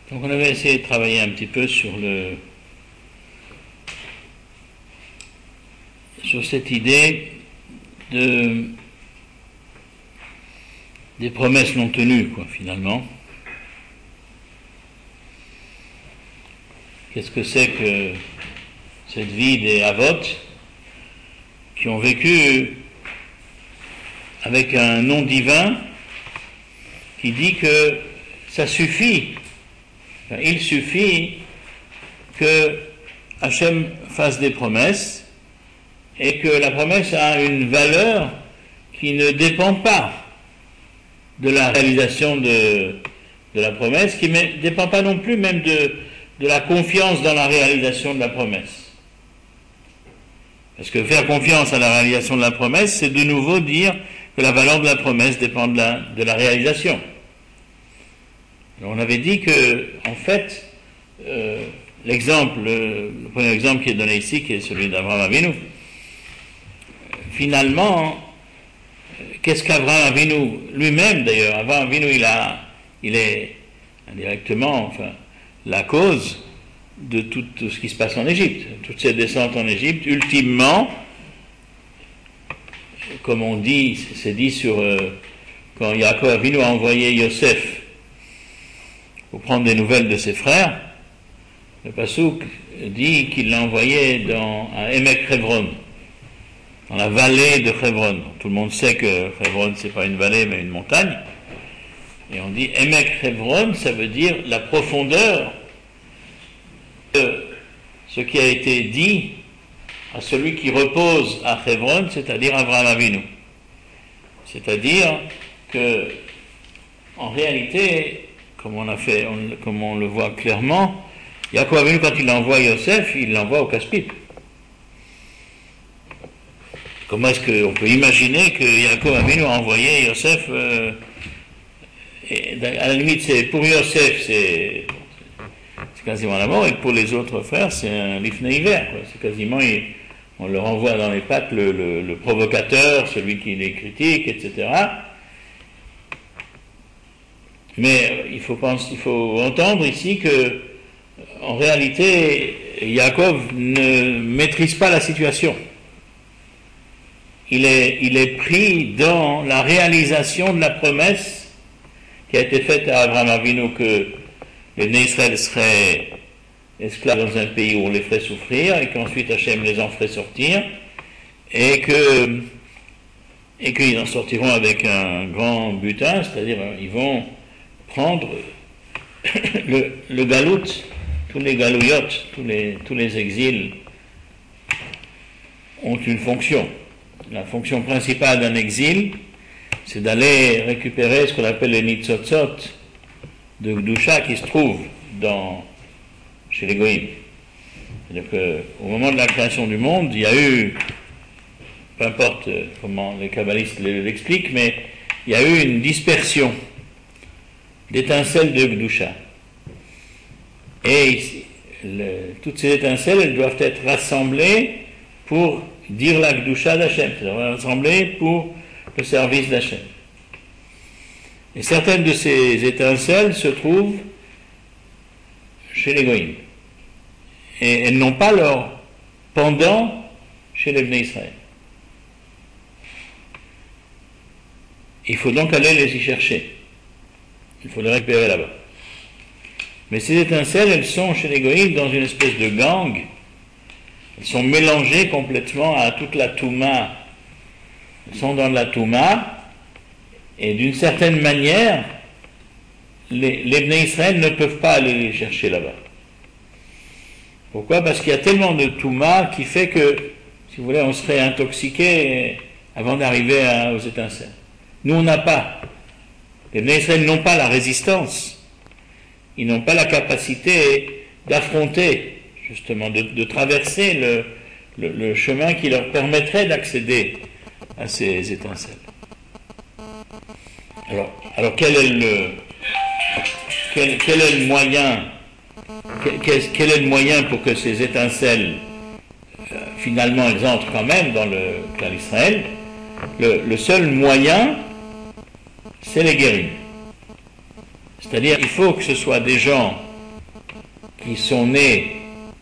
Donc on avait essayé de travailler un petit peu sur cette idée des promesses non tenues, quoi, finalement. Qu'est-ce que c'est que cette vie des Avot qui ont vécu avec un nom divin qui dit que ça suffit, il suffit que Hachem fasse des promesses et que la promesse a une valeur qui ne dépend pas de la réalisation de la promesse, qui ne dépend pas non plus même de la confiance dans la réalisation de la promesse. Parce que faire confiance à la réalisation de la promesse, c'est de nouveau dire que la valeur de la promesse dépend de la réalisation. Alors on avait dit que, en fait, le premier exemple qui est donné ici, qui est celui d'Abraham Avinu, finalement, qu'est-ce qu'Abraham Avinu lui-même d'ailleurs? Abraham Avinu, il est indirectement, la cause de tout ce qui se passe en Égypte, toutes ces descentes en Égypte, ultimement, comme on dit, c'est dit quand Yaakov Avinu a envoyé Yosef pour prendre des nouvelles de ses frères, le Passouk dit qu'il l'a envoyé à Emek Hebron, dans la vallée de Hebron. Tout le monde sait que Hebron, c'est pas une vallée, mais une montagne. Et on dit Emek Hebron, ça veut dire la profondeur de ce qui a été dit à celui qui repose à Hebron, c'est-à-dire Abraham Avinu. C'est-à-dire que, en réalité, comme on le voit clairement, Yaakov Avinu, quand il envoie Yosef, il l'envoie au casse-pipe. Comment est-ce qu'on peut imaginer que Yaakov Avinu a envoyé Yosef à la limite, pour Yosef, c'est quasiment la mort, et pour les autres frères, c'est un lifnei hiver. C'est quasiment, on leur envoie dans les pattes le provocateur, celui qui les critique, etc. Mais il faut entendre ici que, en réalité, Yaakov ne maîtrise pas la situation. Il est pris dans la réalisation de la promesse qui a été faite à Abraham Avinu que les Bnei Israël seraient esclaves dans un pays où on les ferait souffrir et qu'ensuite Hachem les en ferait sortir et qu'ils en sortiront avec un grand butin, c'est-à-dire ils vont prendre le galout, tous les galouillotes, tous les exils ont une fonction. La fonction principale d'un exil, c'est d'aller récupérer ce qu'on appelle les nitzotzot de Gdusha qui se trouvent chez les Goïms. C'est-à-dire qu'au moment de la création du monde, il y a eu, peu importe comment les kabbalistes l'expliquent, mais il y a eu une dispersion d'étincelles de Gdusha. Et toutes ces étincelles, elles doivent être rassemblées pour dire la Gdusha d'Hachem, c'est-à-dire rassemblées pour le service d'Hachem. Et certaines de ces étincelles se trouvent chez les Goïms. Et elles n'ont pas leur pendant chez les Bnei Israël. Il faut donc aller les y chercher. Il faut les récupérer là-bas. Mais ces étincelles, elles sont chez les Goïms dans une espèce de gang. Elles sont mélangées complètement à toute la Touma. Elles sont dans la Touma. Et d'une certaine manière, les Bnei Israël ne peuvent pas aller les chercher là-bas. Pourquoi? Parce qu'il y a tellement de Touma qui fait que, si vous voulez, on serait intoxiqué avant d'arriver aux étincelles. Nous, on n'a pas. Les Bnei Israël n'ont pas la résistance. Ils n'ont pas la capacité d'affronter, justement, de traverser le chemin qui leur permettrait d'accéder à ces étincelles. Alors quel est le moyen quel est le moyen pour que ces étincelles finalement elles entrent quand même dans le clan d'Israël? Le seul moyen, c'est les guérim. C'est-à-dire il faut que ce soit des gens qui sont nés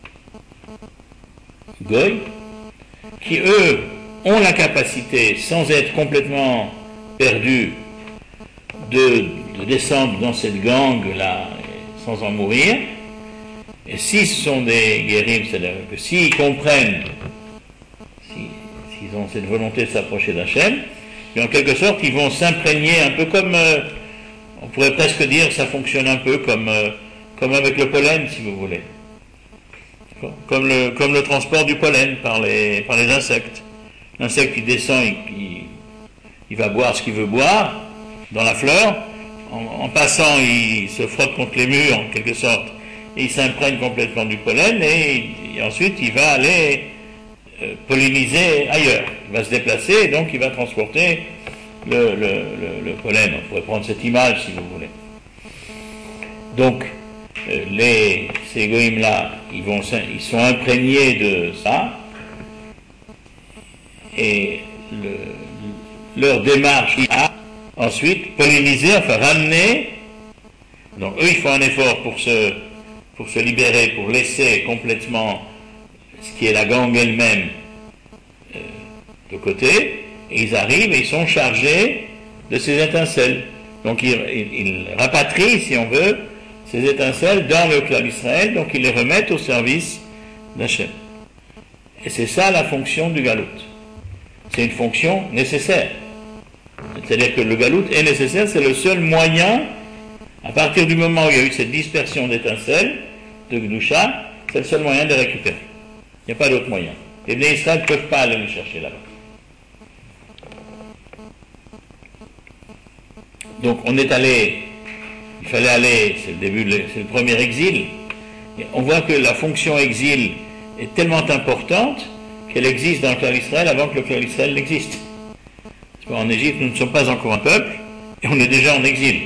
Goy, qui eux ont la capacité, sans être complètement perdus, de descendre dans cette gangue-là sans en mourir. Et si ce sont des guérim, c'est-à-dire que s'ils comprennent, s'ils ont cette volonté de s'approcher d'Hachem, et en quelque sorte, ils vont s'imprégner un peu comme, on pourrait presque dire, ça fonctionne un peu comme avec le pollen, si vous voulez. Comme le transport du pollen par les insectes. L'insecte, il descend, il va boire ce qu'il veut boire dans la fleur. En passant, il se frotte contre les murs, en quelque sorte, et il s'imprègne complètement du pollen, et ensuite, il va aller polliniser ailleurs. Il va se déplacer, et donc il va transporter le pollen. On pourrait prendre cette image, si vous voulez. Donc, ces goïms-là, ils sont imprégnés de ça, et leur démarche a ensuite polliniser, enfin ramener. Donc eux, ils font un effort pour se libérer, pour laisser complètement ce qui est la gangue elle-même de côté, et ils arrivent et ils sont chargés de ces étincelles. Donc ils rapatrient, si on veut, ces étincelles dans le clan d'Israël, donc ils les remettent au service d'Hachem. Et c'est ça la fonction du galout. C'est une fonction nécessaire. C'est-à-dire que le galout est nécessaire, c'est le seul moyen, à partir du moment où il y a eu cette dispersion d'étincelles, de Gdusha, c'est le seul moyen de les récupérer. Il n'y a pas d'autre moyen. Les Bnei Israël ne peuvent pas aller les chercher là-bas. Donc on est allé, il fallait aller, c'est le premier exil, et on voit que la fonction exil est tellement importante qu'elle existe dans le clan d'Israël avant que le clan d'Israël n'existe. En Égypte, nous ne sommes pas encore un peuple, et on est déjà en exil.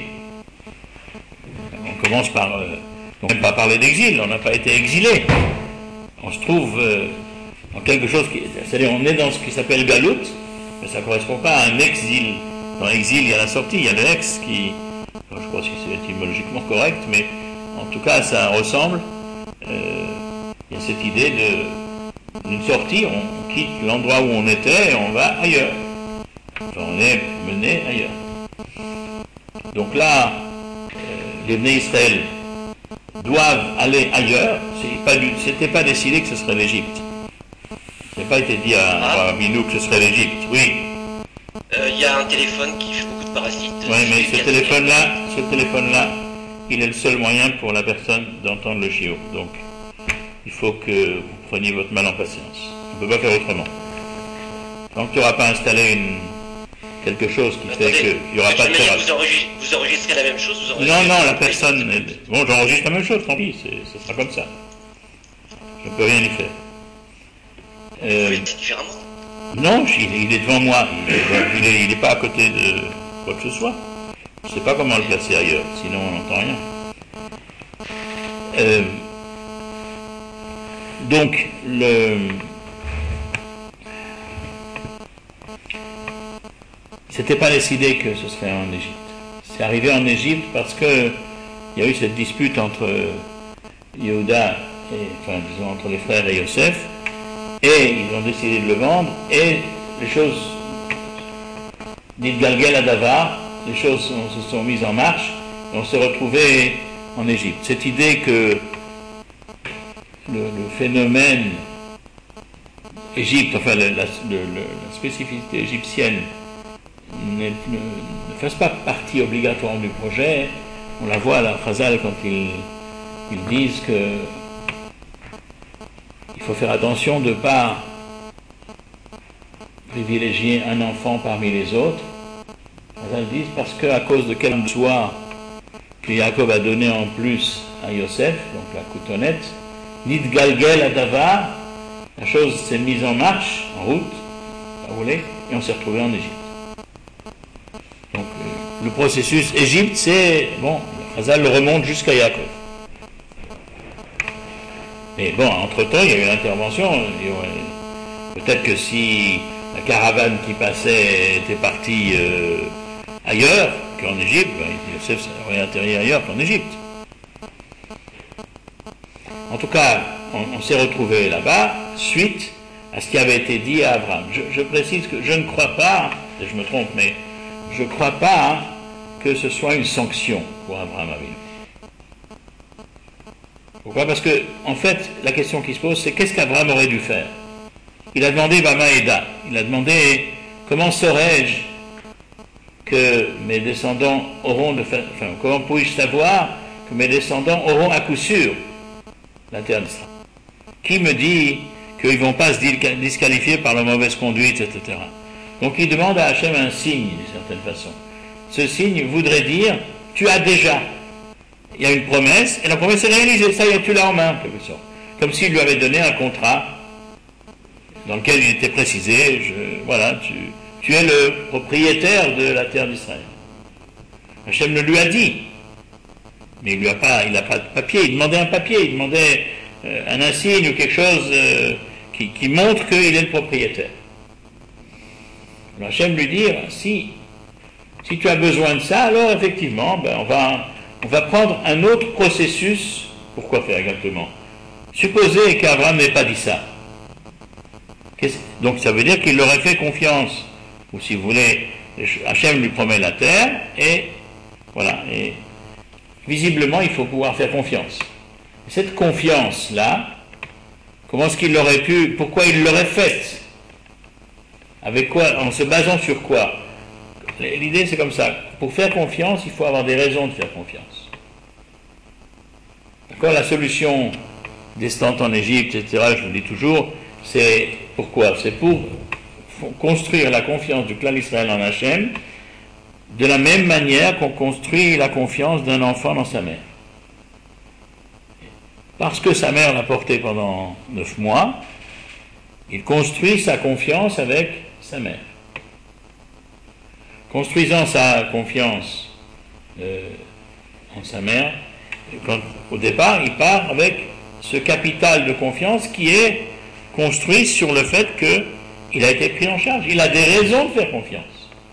On commence par... on ne même pas parler d'exil, on n'a pas été exilé. On se trouve dans quelque chose qui... C'est-à-dire, on est dans ce qui s'appelle galout, mais ça ne correspond pas à un exil. Dans l'exil, il y a la sortie, il y a le ex qui... je ne sais pas si c'est étymologiquement correct, mais en tout cas, ça ressemble. Il y a cette idée d'une sortie, on quitte l'endroit où on était et on va ailleurs. On est mené ailleurs. Donc là, les Bnei Israël doivent aller ailleurs. C'était pas décidé que ce serait l'Égypte. Ça n'a pas été dit à Rabbeinu que ce serait l'Égypte. Oui. Il y a un téléphone qui fait beaucoup de parasites. Oui, mais ce téléphone-là, il est le seul moyen pour la personne d'entendre le chiot. Donc, il faut que vous preniez votre mal en patience. On ne peut pas faire autrement. Tant que tu n'auras pas installé quelque chose qui fait qu'il n'y aura pas de thérapie. Vous enregistrez la même chose Non, la personne... Bon, j'enregistre la même chose, tant pis, ce sera comme ça. Je ne peux rien y faire. C'est différemment. Non, il est devant moi. Il n'est pas à côté de quoi que ce soit. Je ne sais pas comment le placer ailleurs, sinon on n'entend rien. Donc, c'était pas décidé que ce serait en Égypte. C'est arrivé en Égypte parce que il y a eu cette dispute entre Yehuda entre les frères et Yosef, et ils ont décidé de le vendre, et les choses, dites Galgel Adavar, les choses se sont mises en marche, et on s'est retrouvé en Égypte. Cette idée que le phénomène Égypte, enfin la spécificité égyptienne ne fasse pas partie obligatoire du projet, on la voit à la Chazal quand ils disent que il faut faire attention de ne pas privilégier un enfant parmi les autres. Chazal disent parce qu'à cause de quel soir que Yaakov a donné en plus à Yosef, donc la coutonnette, Nid Galgel Adavar, la chose s'est mise en marche, en route, vous voulez, et on s'est retrouvé en Égypte. Donc le processus Égypte, c'est, bon, Chazal le remonte jusqu'à Yaakov. Mais bon, entre-temps, il y a eu l'intervention. Peut-être que si la caravane qui passait était partie ailleurs qu'en Égypte, Yosef aurait atterri ailleurs qu'en Égypte. En tout cas, on s'est retrouvé là-bas suite à ce qui avait été dit à Abraham. Je précise que je ne crois pas, et je me trompe, mais je ne crois pas que ce soit une sanction pour Abraham Avinu. Pourquoi? Parce que, en fait, la question qui se pose, c'est qu'est-ce qu'Abraham aurait dû faire? Il a demandé Bama Eda. Il a demandé comment saurais-je que mes descendants auront comment puis-je savoir que mes descendants auront à coup sûr la terre d'Israël? Qui me dit qu'ils ne vont pas se disqualifier par la mauvaise conduite, etc. Donc il demande à Hachem un signe, d'une certaine façon. Ce signe voudrait dire, tu as déjà. Il y a une promesse, et la promesse est réalisée, ça y est, tu l'as en main, en quelque sorte. Comme s'il lui avait donné un contrat dans lequel il était précisé, tu es le propriétaire de la terre d'Israël. Hachem le lui a dit, mais il n'a pas de papier, il demandait un papier, il demandait un insigne ou quelque chose qui montre qu'il est le propriétaire. Alors Hachem lui dit, si tu as besoin de ça, alors effectivement, on va prendre un autre processus. Pourquoi faire exactement? Supposez qu'Abraham n'ait pas dit ça. Donc ça veut dire qu'il leur aurait fait confiance. Ou si vous voulez, Hachem lui promet la terre, et voilà. Et visiblement, il faut pouvoir faire confiance. Cette confiance-là, comment est-ce qu'il aurait pu, pourquoi il l'aurait faite? Avec quoi? En se basant sur quoi? L'idée c'est comme ça. Pour faire confiance, il faut avoir des raisons de faire confiance. D'accord? La solution descente en Égypte, etc., je vous le dis toujours, c'est pourquoi? C'est pour construire la confiance du clan d'Israël en Hachem de la même manière qu'on construit la confiance d'un enfant dans sa mère. Parce que sa mère l'a porté pendant 9 mois, il construit sa confiance avec sa mère. Construisant sa confiance en sa mère, au départ, il part avec ce capital de confiance qui est construit sur le fait qu'il a été pris en charge. Il a des raisons de faire confiance.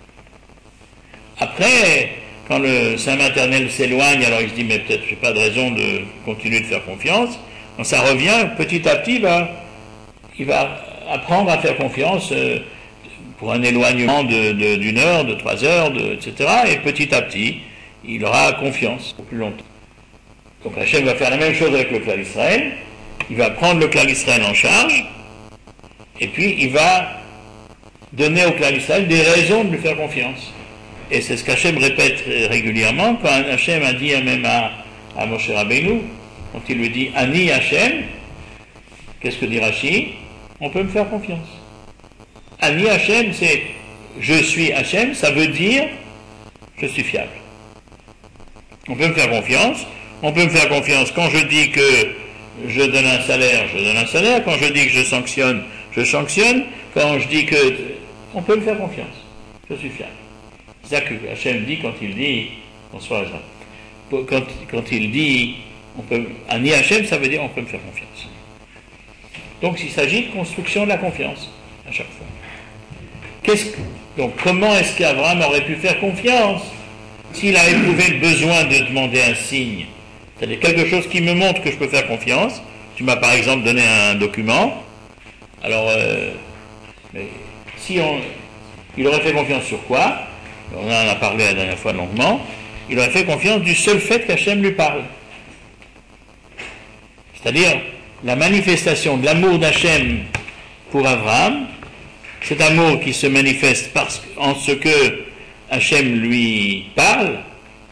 Après, quand le sein maternel s'éloigne, alors il se dit, mais peut-être je n'ai pas de raison de continuer de faire confiance. Quand ça revient, petit à petit, il va apprendre à faire confiance pour un éloignement d'une heure, de 3 heures, etc. Et petit à petit, il aura confiance pour plus longtemps. Donc Hachem va faire la même chose avec le clan d'Israël. Il va prendre le clan d'Israël en charge, et puis il va donner au clan d'Israël des raisons de lui faire confiance. Et c'est ce qu'Hachem répète régulièrement quand Hachem a dit même à Moshe Rabbeinu, quand il lui dit Ani Hachem, qu'est-ce que dit Rashi? On peut me faire confiance. Ani Hachem, c'est je suis Hachem, ça veut dire je suis fiable. On peut me faire confiance. On peut me faire confiance quand je dis que je donne un salaire, je donne un salaire. Quand je dis que je sanctionne, je sanctionne. Quand je dis que... On peut me faire confiance. Je suis fiable. C'est ça que Hachem dit quand il dit... Bonsoir Jean. Quand il dit... Ani Hachem, ça veut dire on peut me faire confiance. Donc il s'agit de construction de la confiance à chaque fois. Donc comment est-ce qu'Abraham aurait pu faire confiance s'il a éprouvé le besoin de demander un signe? C'est-à-dire quelque chose qui me montre que je peux faire confiance. Tu m'as par exemple donné un document. Alors, il aurait fait confiance sur quoi? On en a parlé la dernière fois longuement. Il aurait fait confiance du seul fait qu'Hachem lui parle. C'est-à-dire la manifestation de l'amour d'Hachem pour Abraham, cet amour qui se manifeste en ce que Hachem lui parle,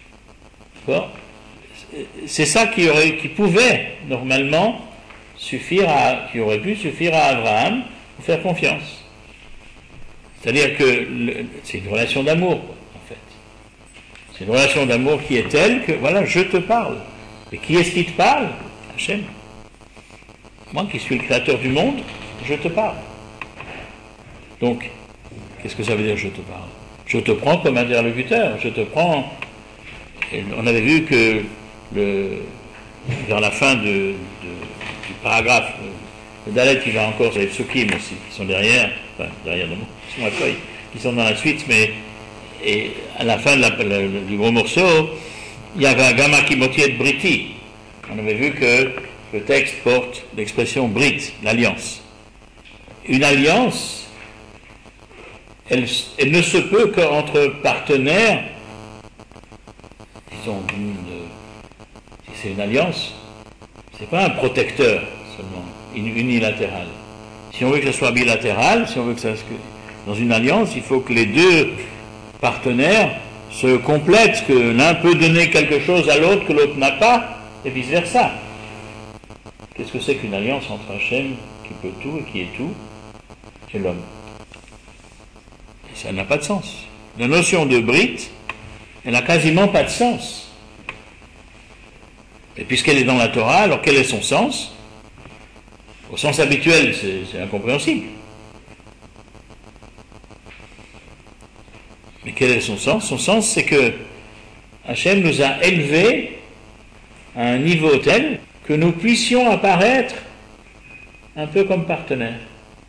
c'est ça qui pouvait normalement qui aurait pu suffire à Abraham pour faire confiance. C'est-à-dire que c'est une relation d'amour, en fait. C'est une relation d'amour qui est telle que, voilà, je te parle. Et qui est-ce qui te parle? Hachem. Moi qui suis le créateur du monde, je te parle. Donc, qu'est-ce que ça veut dire je te parle? Je te prends comme interlocuteur, je te prends... Et on avait vu que vers la fin du paragraphe, le Dalet il va encore sur les psukim aussi, qui sont derrière sur la feuille, qui sont dans la suite, mais et à la fin du gros morceau, il y avait Agama Kimotiet Briti. On avait vu que le texte porte l'expression Brit, l'alliance. Une alliance, elle ne se peut qu'entre partenaires, disons, si c'est une alliance, c'est pas un protecteur seulement, unilatéral. Si on veut que ce soit bilatéral, si on veut que ça, dans une alliance, il faut que les deux partenaires se complètent, que l'un peut donner quelque chose à l'autre que l'autre n'a pas, et vice-versa. Qu'est-ce que c'est qu'une alliance entre Hachem, qui peut tout et qui est tout, et l'homme? Et ça n'a pas de sens. La notion de Brit, elle n'a quasiment pas de sens. Et puisqu'elle est dans la Torah, alors quel est son sens? Au sens habituel, c'est incompréhensible. Mais quel est son sens? Son sens, c'est que Hachem nous a élevés à un niveau tel que nous puissions apparaître un peu comme partenaires.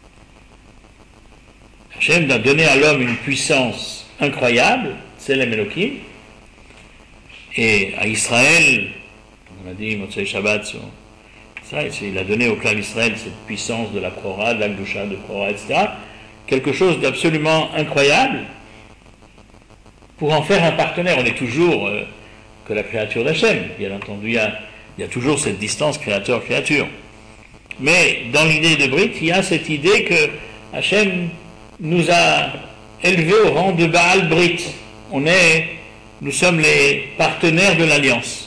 Hachem a donné à l'homme une puissance incroyable, c'est l'Elohim, et à Israël, on a dit, Motzei Shabbat, il a donné au clan d'Israël cette puissance de la Korah, de la Gdusha, de Korah, etc. Quelque chose d'absolument incroyable pour en faire un partenaire. On est toujours que la créature d'Hachem. Bien entendu, il y a toujours cette distance créateur-créature. Mais dans l'idée de Brit, il y a cette idée que Hachem nous a élevés au rang de Baal Brit. Nous sommes les partenaires de l'Alliance.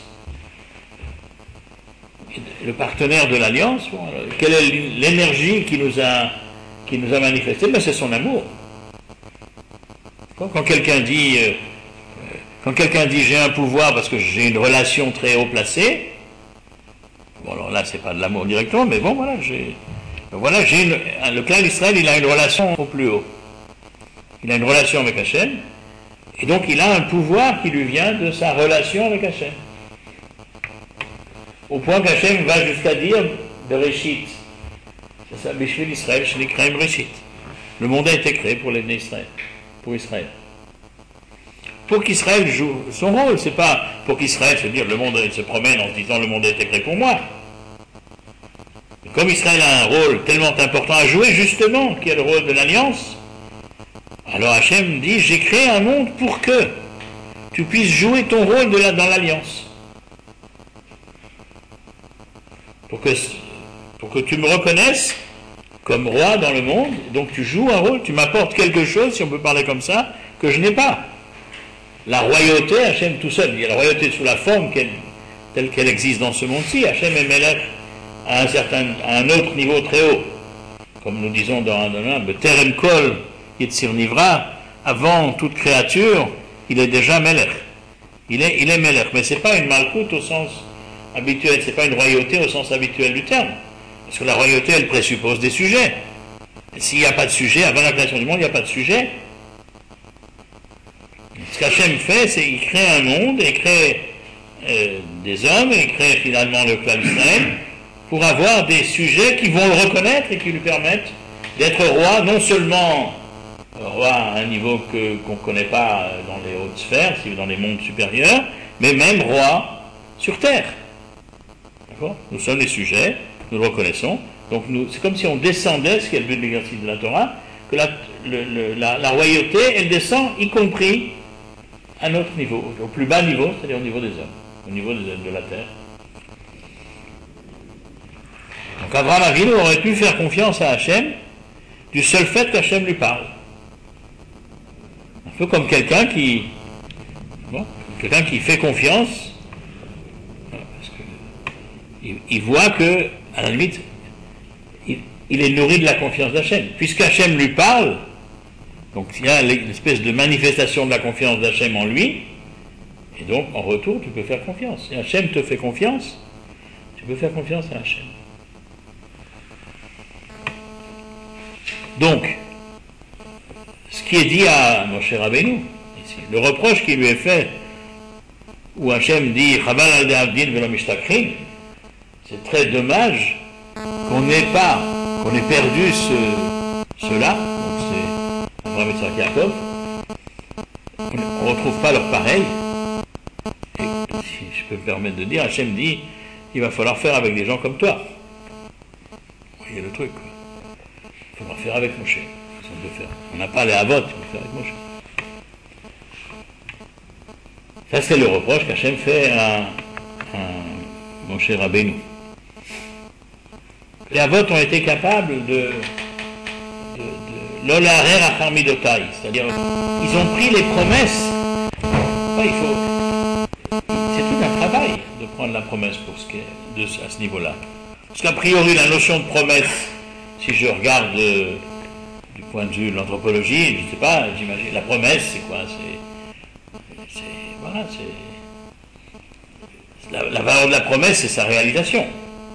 Le partenaire de l'Alliance, bon, quelle est l'énergie qui nous a manifesté? Ben, c'est son amour. Quand quelqu'un dit j'ai un pouvoir parce que j'ai une relation très haut placée, bon alors là c'est pas de l'amour directement, mais bon le clan d'Israël, il a une relation au plus haut. Il a une relation avec Hachem, et donc il a un pouvoir qui lui vient de sa relation avec Hachem. Au point qu'Hachem va jusqu'à dire Bereshit. C'est ça, Bishvil Israël, chez les Kraim Bereshit. Le monde a été créé pour les Israël, pour Israël. Pour qu'Israël joue son rôle, c'est pas pour qu'Israël se dire le monde se promène en se disant le monde a été créé pour moi. Mais comme Israël a un rôle tellement important à jouer, justement, qui est le rôle de l'Alliance, alors Hachem dit j'ai créé un monde pour que tu puisses jouer ton rôle dans l'Alliance. Pour que tu me reconnaisses comme roi dans le monde, donc tu joues un rôle, tu m'apportes quelque chose, si on peut parler comme ça, que je n'ai pas. La royauté, Hachem tout seul, il y a la royauté sous la forme telle qu'elle existe dans ce monde-ci. Hachem est Melech à un autre niveau très haut. Comme nous disons dans un Terem Kol Yetzir Nivra, avant toute créature, il est déjà Melech. Il est Melech, mais c'est pas une Malkout au sens habituel, c'est pas une royauté au sens habituel du terme. Parce que la royauté, elle présuppose des sujets. Et s'il n'y a pas de sujet, avant la création du monde, il n'y a pas de sujet. Ce qu'Hachem fait, c'est qu'il crée un monde, il crée des hommes, il crée finalement le clan d'Israël, pour avoir des sujets qui vont le reconnaître et qui lui permettent d'être roi, non seulement roi à un niveau qu'on ne connaît pas dans les hautes sphères, dans les mondes supérieurs, mais même roi sur terre. D'accord ? Nous sommes les sujets, nous le reconnaissons. Donc c'est comme si on descendait, ce qui est le but de l'exercice de la Torah, que la royauté, elle descend, y compris à notre niveau, au plus bas niveau, c'est-à-dire au niveau des hommes, au niveau de la terre. Donc Abraham Avinu aurait pu faire confiance à Hachem du seul fait qu'Hachem lui parle. Un peu comme quelqu'un qui fait confiance, parce que il voit que, à la limite, il est nourri de la confiance d'Hachem. Puisqu'Hachem lui parle, donc il y a l'espèce de manifestation de la confiance d'Hachem en lui, et donc en retour tu peux faire confiance. Si Hachem te fait confiance, tu peux faire confiance à Hachem. Donc, ce qui est dit à Moshe Rabbeinu, ici, le reproche qui lui est fait, où Hachem dit Chabal al de'avdin velo mishtakrin, c'est très dommage qu'on ait perdu cela, donc c'est Abraham et Yaakov, on ne retrouve pas leur pareil. Et si je peux me permettre de dire, Hachem dit il va falloir faire avec des gens comme toi. Vous voyez le truc. Il faudra faire avec Moshe. On n'a pas les Havot, il faut faire avec Moshe. Ça, c'est le reproche qu'Hachem fait à Moshe Rabbeinu. Les Havot ont été capables de l'olarer à Charmidotai, c'est-à-dire ils ont pris les promesses. C'est tout un travail de prendre la promesse pour à ce niveau-là. Parce qu'a priori, la notion de promesse, si je regarde du point de vue de l'anthropologie, je ne sais pas, j'imagine, la promesse, c'est quoi? La valeur de la promesse, c'est sa réalisation.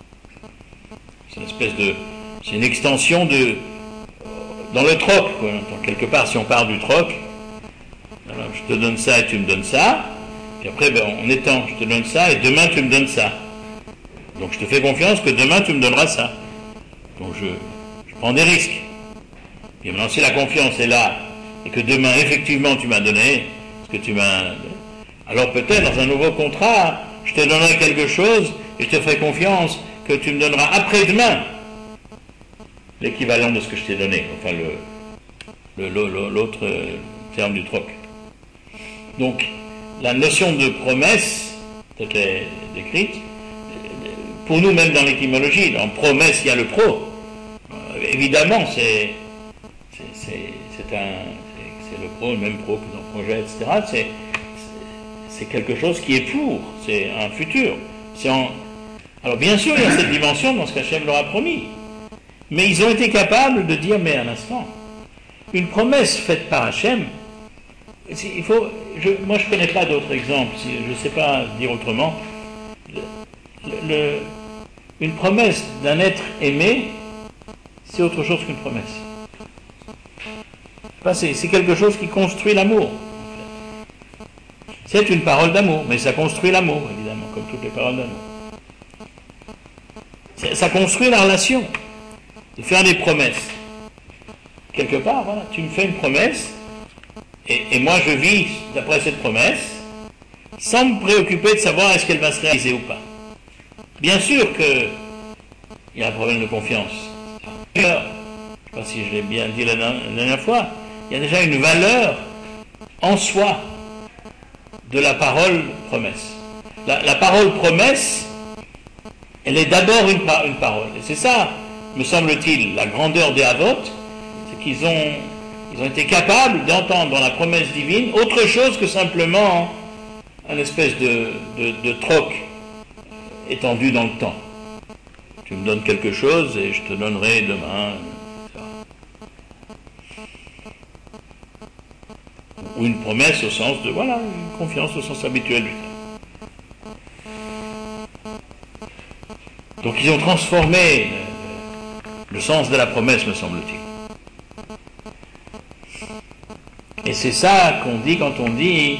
C'est une extension dans le troc, quoi. Donc, quelque part, si on parle du troc, alors, je te donne ça et tu me donnes ça, puis après, on étend, je te donne ça et demain tu me donnes ça. Donc je te fais confiance que demain tu me donneras ça. Donc je prends des risques. Et maintenant, si la confiance est là, et que demain, effectivement, tu m'as donné ce que tu m'as... Alors peut-être, dans un nouveau contrat, je te donnerai quelque chose, et je te ferai confiance que tu me donneras après-demain l'équivalent de ce que je t'ai donné. Enfin, l'autre terme du troc. Donc, la notion de promesse, telle qu'elle est décrite, pour nous, même dans l'étymologie, dans promesse, il y a le pro. Évidemment, c'est le pro, le même pro que dans le projet, etc. C'est quelque chose qui est pour, c'est un futur. Alors bien sûr, il y a cette dimension dans ce qu'Hachem leur a promis. Mais ils ont été capables de dire, mais un instant, une promesse faite par Hachem, moi je ne connais pas d'autres exemples, je ne sais pas dire autrement. Une promesse d'un être aimé, c'est autre chose qu'une promesse. C'est quelque chose qui construit l'amour. C'est une parole d'amour, mais ça construit l'amour, évidemment, comme toutes les paroles d'amour. Ça construit la relation, de faire des promesses. Quelque part, voilà, tu me fais une promesse, et moi je vis d'après cette promesse, sans me préoccuper de savoir est-ce qu'elle va se réaliser ou pas. Bien sûr qu'il y a un problème de confiance. Alors, je ne sais pas si je l'ai bien dit la dernière fois, il y a déjà une valeur en soi de la parole promesse. La parole promesse, elle est d'abord une parole. Et c'est ça, me semble-t-il, la grandeur des Havot, c'est qu'ils ont été capables d'entendre dans la promesse divine autre chose que simplement un espèce de troc étendu dans le temps. Tu me donnes quelque chose et je te donnerai demain, etc. Ou une promesse au sens de, voilà, une confiance au sens habituel du terme. Donc ils ont transformé le sens de la promesse, me semble-t-il. Et c'est ça qu'on dit quand on dit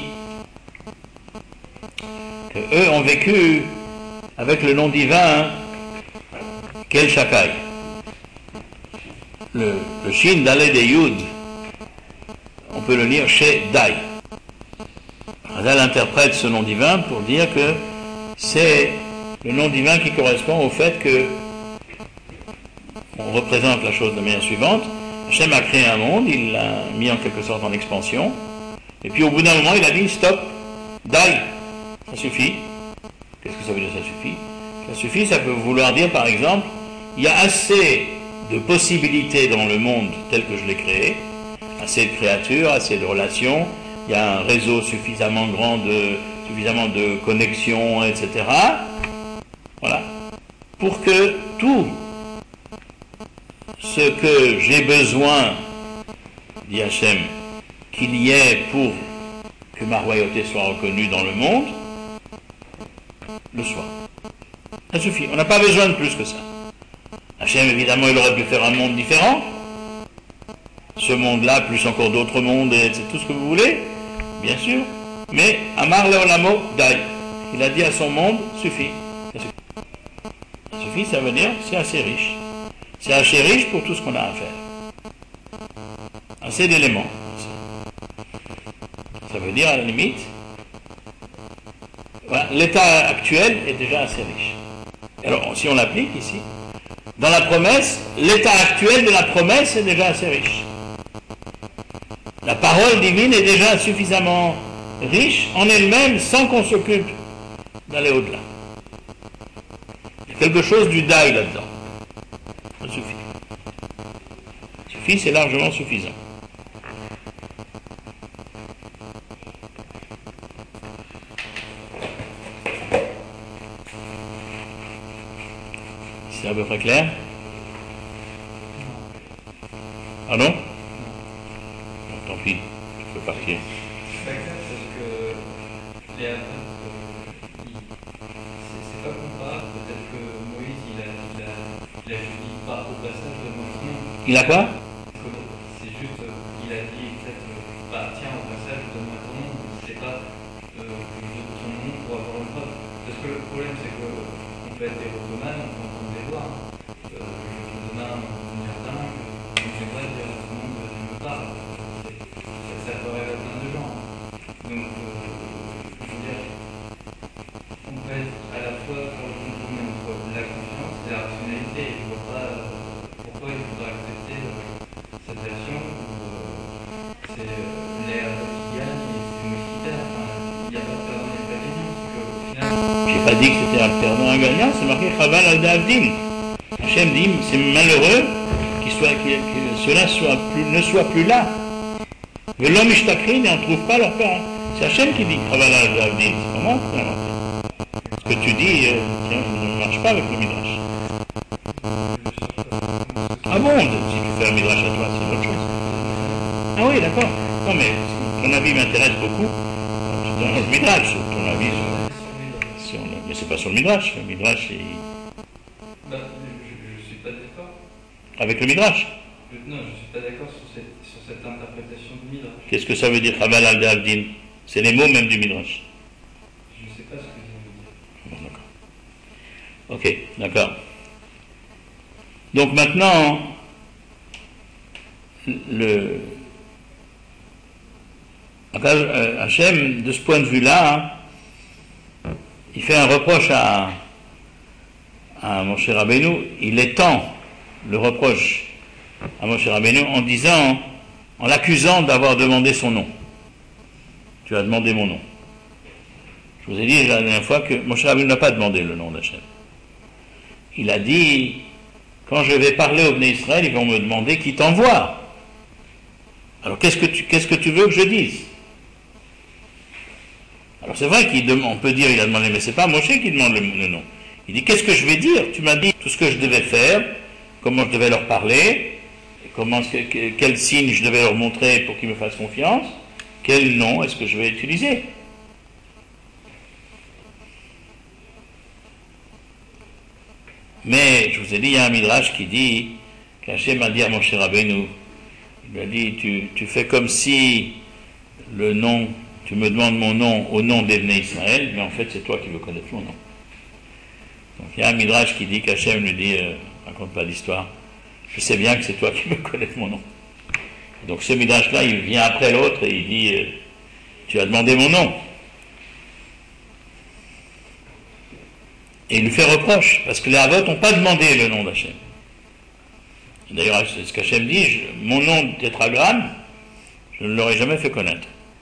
que eux ont vécu avec le nom divin Kel Shakai. Le Shin Daled et Yud, on peut le lire chez Dai. Razal interprète ce nom divin pour dire que c'est le nom divin qui correspond au fait que on représente la chose de manière suivante. Hachem a créé un monde, il l'a mis en quelque sorte en expansion, et puis au bout d'un moment il a dit stop, Dai, ça suffit. Qu'est-ce que ça veut dire ça suffit? Ça suffit, ça peut vouloir dire par exemple, il y a assez de possibilités dans le monde tel que je l'ai créé, assez de créatures, assez de relations, il y a un réseau suffisamment grand, suffisamment de connexions, etc. Voilà. Pour que tout ce que j'ai besoin, dit Hachem, qu'il y ait pour que ma royauté soit reconnue dans le monde, le soit. Ça suffit. On n'a pas besoin de plus que ça. Hachem, évidemment, il aurait pu faire un monde différent. Ce monde-là, plus encore d'autres mondes, et c'est tout ce que vous voulez, bien sûr. Mais, Amar Leolamo Dai. Il a dit à son monde, suffit. Ça suffit. Ça suffit, ça veut dire, c'est assez riche. C'est assez riche pour tout ce qu'on a à faire. Assez d'éléments. Ça veut dire, à la limite, voilà, l'état actuel est déjà assez riche. Alors, si on l'applique ici, dans la promesse, l'état actuel de la promesse est déjà assez riche. La parole divine est déjà suffisamment riche en elle-même sans qu'on s'occupe d'aller au-delà. Il y a quelque chose du daï là-dedans. Ça suffit. Suffit, c'est largement suffisant. C'est à peu près clair? Ah non? Tant pis, tu peux partir. C'est pas clair parce que les c'est pas comparable. Peut-être que Moïse il a dit pas au passage de mon nom. Il a quoi? C'est juste il a dit peut-être bah tiens au passage donne-moi ton nom. C'est pas je donne ton nom pour avoir une preuve. Parce que le problème c'est que on peut être des ottomanes, on peut les voir. Demain mon jardin, je ne sais pas dire à tout le monde je me parle. Ça peut arriver à plein de gens. Donc, je veux dire, on peut être à la fois pour le compromis entre la confiance et la rationalité. Je ne vois pas pourquoi il faudrait accepter cette version où c'est l'air qui gagne et c'est moi qui gagne. Enfin, il n'y a pas de perdant et pas gagnant. C'est qu'au final. J'ai pas dit que c'était un perdant un gagnant, c'est marqué Chaval al-Davdin. Hachem dit c'est malheureux que cela ne soit plus là. Mais l'homme ishtakrin et on ne trouve pas leur père. C'est Hachem qui dit Chaval al-Davdin. C'est pas moi qui l'ai inventé. Ce que tu dis ne marche pas avec le Midrash. Ah bon, si tu fais un Midrash à toi, c'est autre chose. Ah oui, d'accord. Non mais ton avis m'intéresse beaucoup. C'est dans le Midrash, ton avis mais c'est pas sur le Midrash. Le Midrash est... Bah, je suis pas d'accord. Avec le Midrash. Non, je suis pas d'accord sur cette interprétation du Midrash. Qu'est-ce que ça veut dire Chaval al-Davdin? C'est les mots même du Midrash. Je sais pas ce que ça veut dire. Bon, d'accord. Ok, d'accord. Donc maintenant, Hachem, de ce point de vue-là, il fait un reproche à Moshe Rabbeinu, il étend le reproche à Moshe Rabbeinu en l'accusant d'avoir demandé son nom. Tu as demandé mon nom. Je vous ai dit la dernière fois que Moshe Rabbeinu n'a pas demandé le nom d'Hachem. Il a dit, quand je vais parler aux Bnei Israël, ils vont me demander qui t'envoie. Alors qu'est-ce que tu veux que je dise? Alors c'est vrai qu'on peut dire, il a demandé, mais c'est pas Moshe qui demande le nom. Il dit, qu'est-ce que je vais dire? Tu m'as dit tout ce que je devais faire, comment je devais leur parler, quel signe je devais leur montrer pour qu'ils me fassent confiance, quel nom est-ce que je vais utiliser? Mais, je vous ai dit, il y a un Midrash qui dit, qu'Hachem a dit à Moshe Rabbeinu, il lui a dit, tu fais comme si le nom, tu me demandes mon nom au nom des Bnei Israël, mais en fait c'est toi qui veux connaître mon nom. Donc il y a un Midrash qui dit qu'Hachem lui dit, raconte pas l'histoire, je sais bien que c'est toi qui veux connaître mon nom. Donc ce Midrash-là, il vient après l'autre et il dit, tu as demandé mon nom. Et il lui fait reproche, parce que les Havot n'ont pas demandé le nom d'Hachem. D'ailleurs, c'est ce qu'Hachem dit, mon nom tétragramme, je ne l'aurais jamais fait connaître.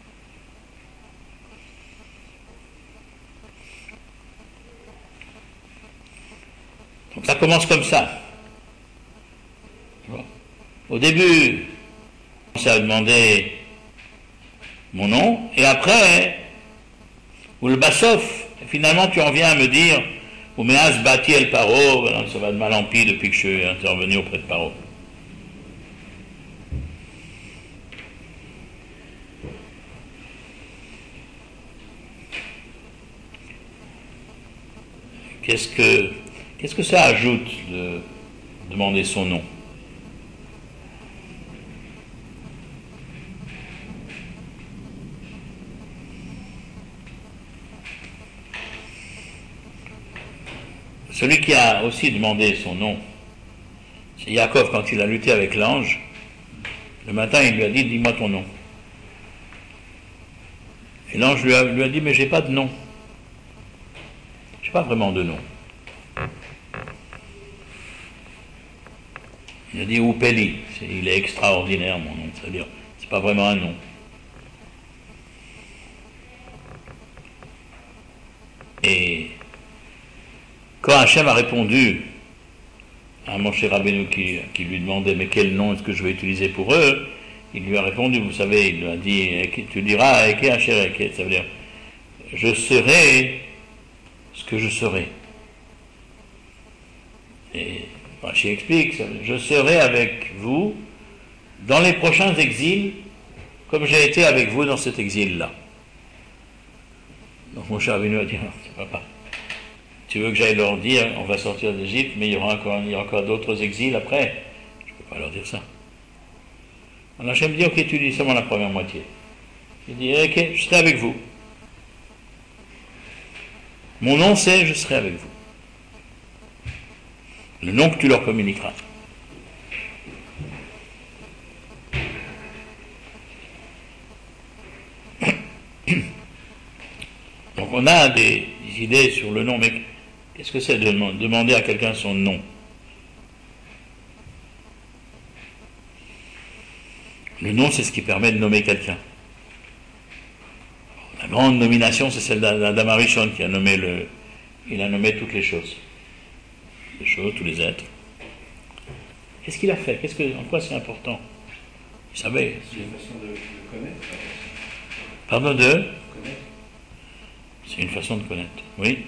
Donc ça commence comme ça. Au début, ça a demandé mon nom, et après, ou le Bassof, finalement tu en viens à me dire, ou Meaz Bati El Paro, ça va de mal en pis depuis que je suis intervenu auprès de Paro. Qu'est-ce que ça ajoute de demander son nom? Celui qui a aussi demandé son nom, c'est Yaakov quand il a lutté avec l'ange. Le matin, il lui a dit, dis-moi ton nom. Et l'ange lui a dit, mais j'ai pas de nom. J'ai pas vraiment de nom. Il a dit Oupeli, il est extraordinaire mon nom, c'est-à-dire, c'est pas vraiment un nom. Et quand Hachem a répondu à Moshe Rabbeinu qui lui demandait mais quel nom est-ce que je vais utiliser pour eux, il lui a répondu, vous savez, il lui a dit, tu diras Eke Asher Eke, ça veut dire je serai ce que je serai. Et Rashi explique, ça veut dire, je serai avec vous dans les prochains exils comme j'ai été avec vous dans cet exil-là. Donc Moshe Rabbeinu a dit, non, ça va pas. Tu veux que j'aille leur dire, on va sortir d'Égypte, mais il y aura encore d'autres exils après. Je ne peux pas leur dire ça. Alors Hachem dit, ok, tu dis seulement la première moitié. Il dit, ok, je serai avec vous. Mon nom c'est, je serai avec vous. Le nom que tu leur communiqueras. Donc on a des idées sur le nom, mais qu'est-ce que c'est de demander à quelqu'un son nom? Le nom, c'est ce qui permet de nommer quelqu'un. La grande nomination, c'est celle d'Adam Arishon qui a nommé il a nommé toutes les choses. Les choses, tous les êtres. Qu'est-ce qu'il a fait? En quoi c'est important? Vous savez. C'est une façon de connaître. Pardon, de Connaître. C'est une façon de connaître. Oui.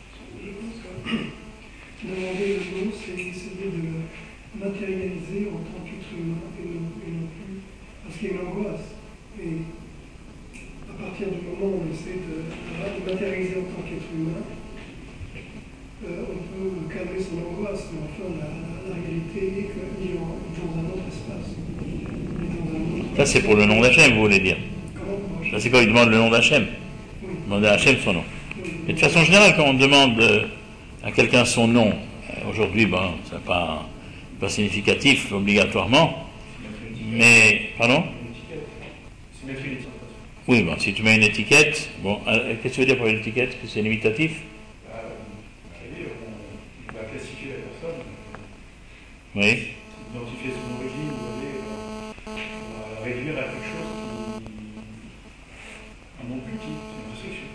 Demander le nom, c'est essayer de matérialiser en tant qu'être humain et non plus. Parce qu'il y a une angoisse. Et à partir du moment où on essaie de matérialiser en tant qu'être humain, on peut calmer son angoisse, mais enfin la réalité est qu'il est dans un autre espace. Ça c'est pour le nom d'Hachem, vous voulez dire. Ça c'est quand il demande le nom d'Hachem. Oui. Demander à Hachem son nom. Et de façon générale, quand on demande à quelqu'un son nom, aujourd'hui, bon, c'est pas significatif obligatoirement, mais, pardon? Oui, bon, si tu mets une étiquette, bon, qu'est-ce que tu veux dire par une étiquette? Que c'est limitatif? On va classifier la personne. Oui. Identifier son origine, on va réduire à quelque chose un nom petit, c'est une section.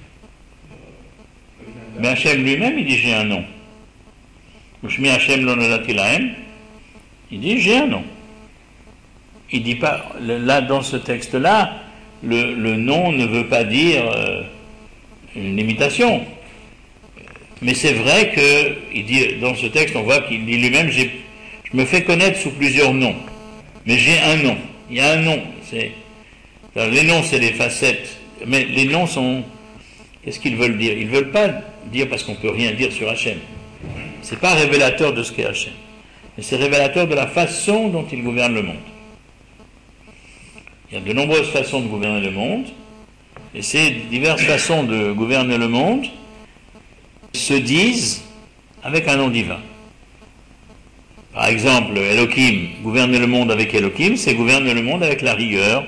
Mais Hachem lui-même, il dit j'ai un nom. Shmi Hachem lo nodati lahem, il dit j'ai un nom. Il dit pas, là dans ce texte-là, le nom ne veut pas dire une limitation. Mais c'est vrai que, il dit, dans ce texte, on voit qu'il dit lui-même, je me fais connaître sous plusieurs noms. Mais j'ai un nom. Il y a un nom. Les noms, c'est les facettes. Mais les noms sont, qu'est-ce qu'ils veulent dire? Ils ne veulent pas dire parce qu'on ne peut rien dire sur Hachem. Ce n'est pas révélateur de ce qu'est Hachem. Mais c'est révélateur de la façon dont il gouverne le monde. Il y a de nombreuses façons de gouverner le monde. Et ces diverses façons de gouverner le monde se disent avec un nom divin. Par exemple, Elohim, gouverner le monde avec Elohim, c'est gouverner le monde avec la rigueur.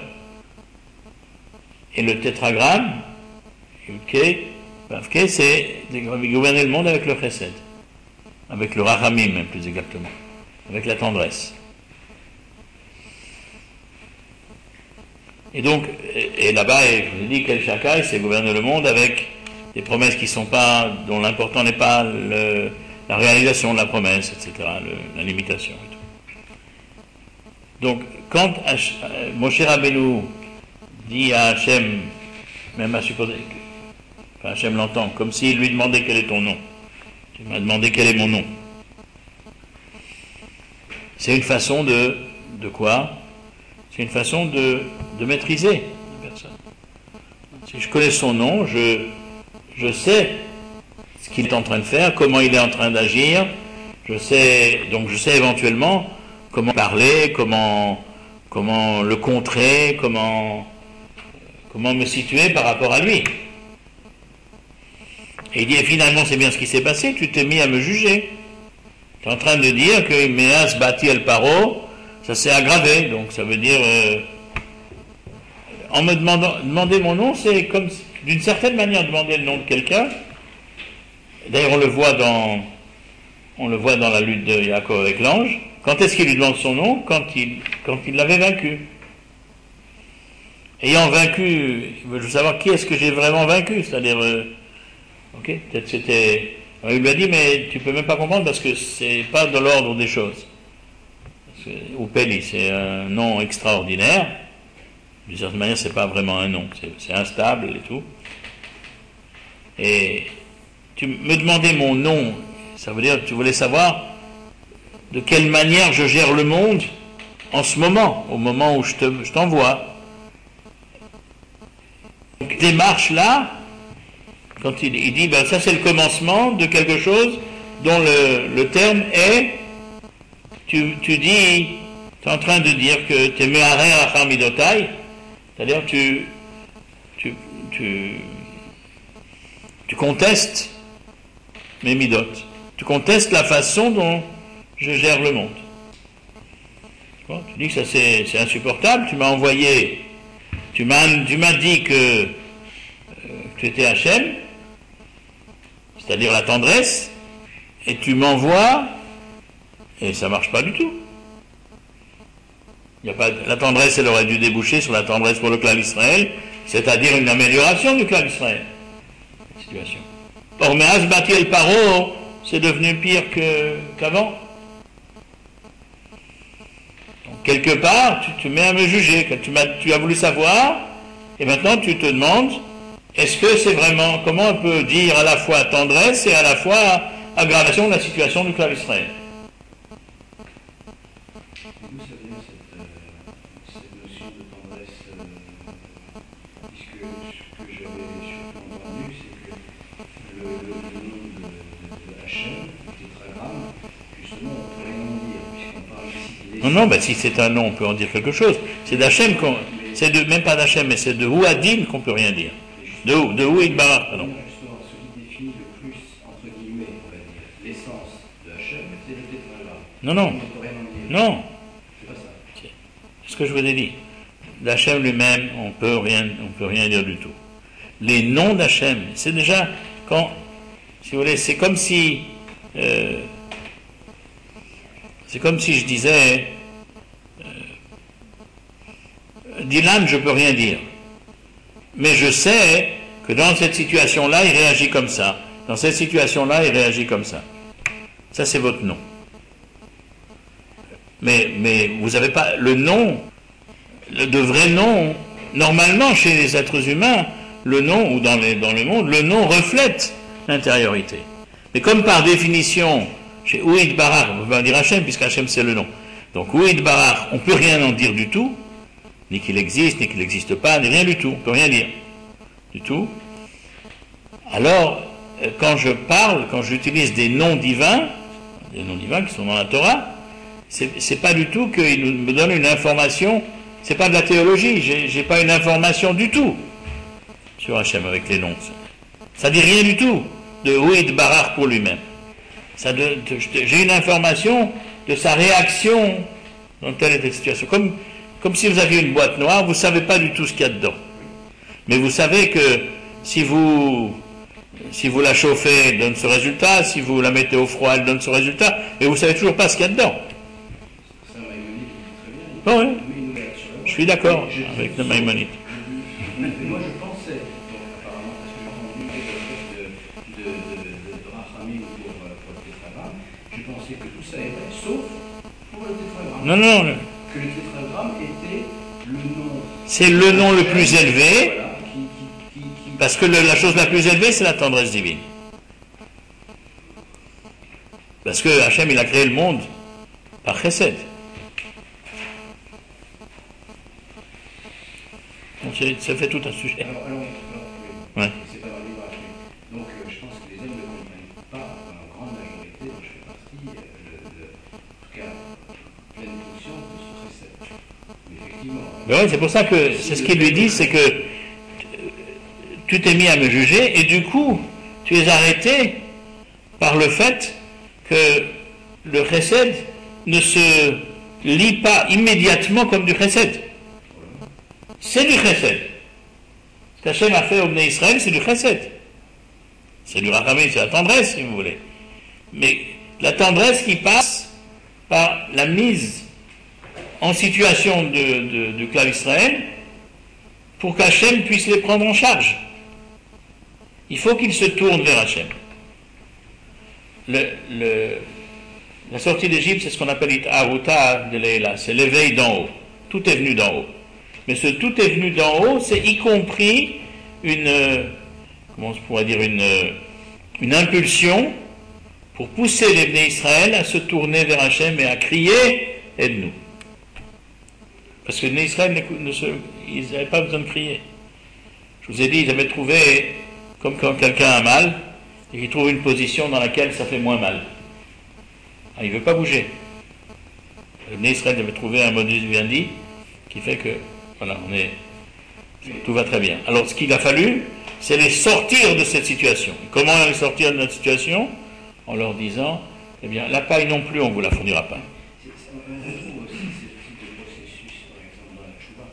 Et le tétragramme, Vavke, c'est gouverner le monde avec le chesed, avec le rachamim, même plus exactement, avec la tendresse. Et donc, et là-bas, je vous ai dit qu'El Shakai, c'est gouverner le monde avec des promesses qui sont pas, dont l'important n'est pas la réalisation de la promesse, etc., la limitation et tout. Donc, quand Moshe Rabbeinu dit à Hachem, même à supposer que Hachem l'entend, comme s'il lui demandait quel est ton nom. Tu m'as demandé quel est mon nom. C'est une façon de quoi? C'est une façon de maîtriser la personne. Si je connais son nom, je sais ce qu'il est en train de faire, comment il est en train d'agir, donc je sais éventuellement comment parler, comment le contrer, comment me situer par rapport à lui. Et il dit, et finalement c'est bien ce qui s'est passé, tu t'es mis à me juger. Tu es en train de dire que Meas Bati El Paro, ça s'est aggravé, donc ça veut dire, en me demander mon nom, c'est comme, d'une certaine manière, demander le nom de quelqu'un. D'ailleurs, on le voit dans la lutte de Yaakov avec l'ange, Quand est-ce qu'il lui demande son nom? Quand il l'avait vaincu. Ayant vaincu, je veux savoir qui est-ce que j'ai vraiment vaincu, c'est-à-dire, ok, peut-être c'était... Alors il lui a dit, mais tu peux même pas comprendre parce que c'est pas de l'ordre des choses. Upeli, c'est un nom extraordinaire. D'une certaine manière, c'est pas vraiment un nom, c'est instable et tout. Et tu me demandais mon nom, ça veut dire que tu voulais savoir de quelle manière je gère le monde en ce moment, au moment où je t'envoie. Donc, démarche là, quand il dit, ben, ça c'est le commencement de quelque chose dont le terme est, tu dis, tu es en train de dire que tu es me'arer achar midotai, c'est-à-dire tu contestes mes midot, tu contestes la façon dont je gère le monde. Bon, tu dis que ça c'est insupportable, tu m'as envoyé, tu m'as dit que tu étais Hachem, c'est-à-dire la tendresse, et tu m'envoies, et ça marche pas du tout. Il y a pas, la tendresse, elle aurait dû déboucher sur la tendresse pour le clan d'Israël, c'est-à-dire une amélioration du clan d'Israël. Situation. Or, Me'az Bati el Paro, c'est devenu pire qu'avant. Donc, quelque part, tu te mets à me juger. Tu as voulu savoir, et maintenant tu te demandes, est-ce que c'est vraiment, comment on peut dire à la fois tendresse et à la fois aggravation de la situation du clan d'Israël? D'où ça vient cette notion de tendresse, puisque ce que j'avais surtout entendu, c'est que le nom de Hachem, le tétragramme, justement, on peut rien en dire, puisqu'on parle ici des... Non, ben si c'est un nom, on peut en dire quelque chose. C'est d'Hachem même pas d'Hachem, mais c'est de Ouadin qu'on peut rien dire. De où Idbarach, pardon. Justement, ce qui définit le plus, entre guillemets, on va dire, l'essence de Hachem, c'est le tétragramme. Non. On ne peut rien en dire. Non. C'est pas ça. C'est ce que je vous ai dit. D'Hachem lui-même, on peut rien dire du tout. Les noms d'Hachem, c'est déjà si vous voulez, c'est comme si je disais, Dylan, je peux rien dire. Mais je sais que dans cette situation-là, il réagit comme ça. Dans cette situation-là, il réagit comme ça. Ça, c'est votre nom. Mais vous n'avez pas le nom, de vrai nom. Normalement, chez les êtres humains, le nom, ou dans le monde, le nom reflète l'intériorité. Mais comme par définition, chez Ouid Barach, on ne peut pas dire Hachem, puisque Hachem c'est le nom. Donc Ouid Barach, on ne peut rien en dire du tout, ni qu'il existe, ni qu'il n'existe pas, ni rien du tout, on ne peut rien dire. Du tout. Alors, quand j'utilise des noms divins qui sont dans la Torah, c'est pas du tout qu'il me donne une information, c'est pas de la théologie, j'ai pas une information du tout sur Hachem avec les noms. Ça dit rien du tout de Ouid Barach pour lui-même. J'ai une information de sa réaction dans telle et telle situation. Comme si vous aviez une boîte noire, vous ne savez pas du tout ce qu'il y a dedans. Mais vous savez que si vous la chauffez, elle donne ce résultat, si vous la mettez au froid, elle donne ce résultat, mais vous ne savez toujours pas ce qu'il y a dedans. Ça, Maïmonide dit très bien. Oh oui. Je suis d'accord avec le Maïmonide. Mais moi, je pensais, donc, apparemment, parce que j'ai entendu de Rachamim pour le tétragramme, je pensais que tout ça est vrai, sauf pour le tétragramme. Non. Que le tétragramme était le nom. C'est le nom le plus élevé, Voilà, parce que la chose la plus élevée, c'est la tendresse divine. Parce que Hachem, il a créé le monde par chesed. Donc, ça fait tout un sujet. Alors, Ouais. c'est pas dans les livres. Donc, je pense que les hommes ne comprennent pas, dans la grande majorité, dont je fais partie, en tout cas, pleine conscience de ce précepte. Mais effectivement. Ben ouais, c'est pour ça que c'est ce qu'il lui dit, c'est que tu t'es mis à me juger et du coup, tu es arrêté par le fait que le chesed ne se lit pas immédiatement comme du chesed. C'est du chesed. Ce qu'Hachem a fait au Bnei Israël, c'est du chesed. C'est du rachamim, c'est la tendresse, si vous voulez. Mais la tendresse qui passe par la mise en situation de Klal Israël pour qu'Hachem puisse les prendre en charge. Il faut qu'ils se tournent vers Hachem. La sortie d'Égypte, c'est ce qu'on appelle It'aruta de Leila, c'est l'éveil d'en haut. Tout est venu d'en haut. Mais ce tout est venu d'en haut, c'est y compris comment on pourrait dire, une impulsion pour pousser les Bnei Israël à se tourner vers Hachem et à crier « Aide-nous ». Parce que les Bnei Israël, ils n'avaient pas besoin de crier. Je vous ai dit, ils avaient trouvé, comme quand quelqu'un a mal, et qu'il trouve une position dans laquelle ça fait moins mal. Ah, il ne veut pas bouger. Les Bnei Israël avaient trouvé un modus vivendi qui fait que, voilà, tout va très bien. Alors, ce qu'il a fallu, c'est les sortir de cette situation. Et comment les sortir de notre situation? En leur disant, eh bien, la paille non plus, on ne vous la fournira pas. On retrouve aussi ce type de processus, par exemple, dans la Tchouva.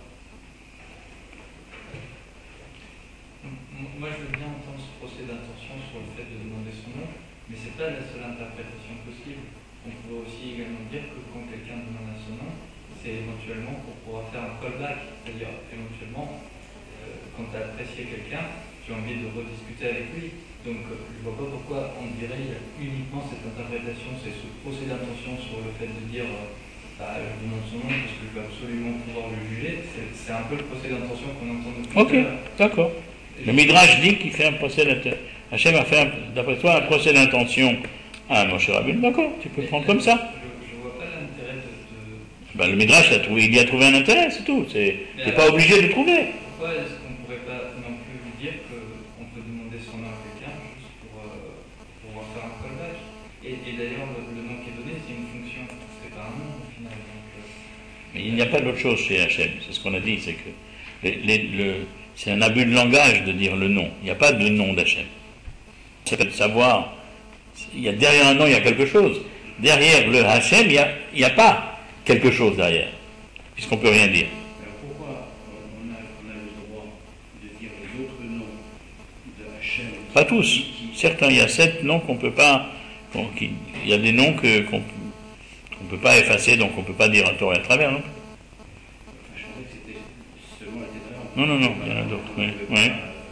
Moi, je veux bien entendre ce procès d'intention sur le fait de demander son nom, mais ce n'est pas la seule interprétation possible. On peut aussi également dire que quand quelqu'un demande son nom, c'est éventuellement pour pouvoir faire un callback, c'est-à-dire éventuellement, quand tu as apprécié quelqu'un, tu as envie de rediscuter avec lui. Donc, je ne vois pas pourquoi on dirait uniquement cette interprétation, c'est ce procès d'intention sur le fait de dire je demande son nom parce que je veux absolument pouvoir le juger. C'est un peu le procès d'intention qu'on entend depuis Ok, d'accord. Le Midrash dit qu'il fait un procès d'intention. Hachem a fait, d'après toi, un procès d'intention à Moshe Rabbeinu. D'accord, tu peux le prendre comme ça. Je ne vois pas l'intérêt de... Le Midrash, il y a trouvé un intérêt, c'est tout. Tu n'es pas obligé de le trouver. Pourquoi est-ce qu'on ne pourrait pas non plus dire qu'on peut demander son nom à quelqu'un juste pour pouvoir faire un callback? Et d'ailleurs, le nom qui est donné, c'est une fonction. C'est pas un nom au final. Mais il n'y a pas d'autre chose chez Hachem. C'est ce qu'on a dit, c'est que c'est un abus de langage de dire le nom. Il n'y a pas de nom d'Hachem. Ça fait de savoir, derrière un nom, il y a quelque chose. Derrière le Hachem, il n'y a pas quelque chose derrière, puisqu'on ne peut rien dire. Alors pourquoi on a le droit de dire les autres noms de Hachem? Pas tous. Certains, il y a 7 noms qu'on ne peut pas... il y a des noms qu'on ne peut pas effacer, donc on ne peut pas dire à tort et à travers, non? Je pensais que c'était seulement la Tétra. Non, il y en a d'autres. Oui.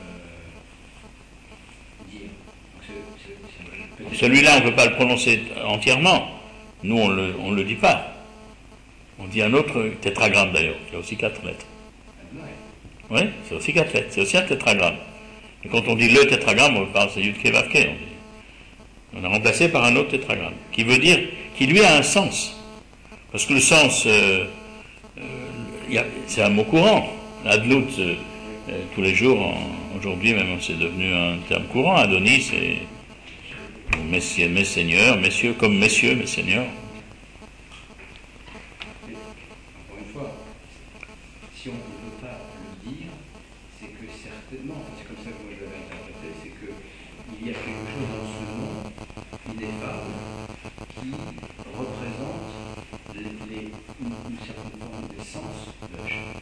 Celui-là, on ne peut pas le prononcer entièrement. Nous, on ne le dit pas. On dit un autre tétragramme d'ailleurs, qui a aussi 4 lettres. Oui, c'est aussi 4 lettres, c'est aussi un tétragramme. Et quand on dit le tétragramme, on parle, c'est Yud-Kei Vav-Kei. On a remplacé par un autre tétragramme, qui veut dire, qui lui a un sens. Parce que le sens, c'est un mot courant. Adlout, tous les jours, aujourd'hui même, c'est devenu un terme courant. Adonis, c'est messieurs, mes seigneurs, messieurs comme messieurs, mes seigneurs. Encore une fois, si on ne peut pas le dire, c'est que certainement, c'est comme ça que moi je l'avais interprété, c'est qu'il y a quelque chose dans ce nom ineffable qui représente une certaine forme d'essence de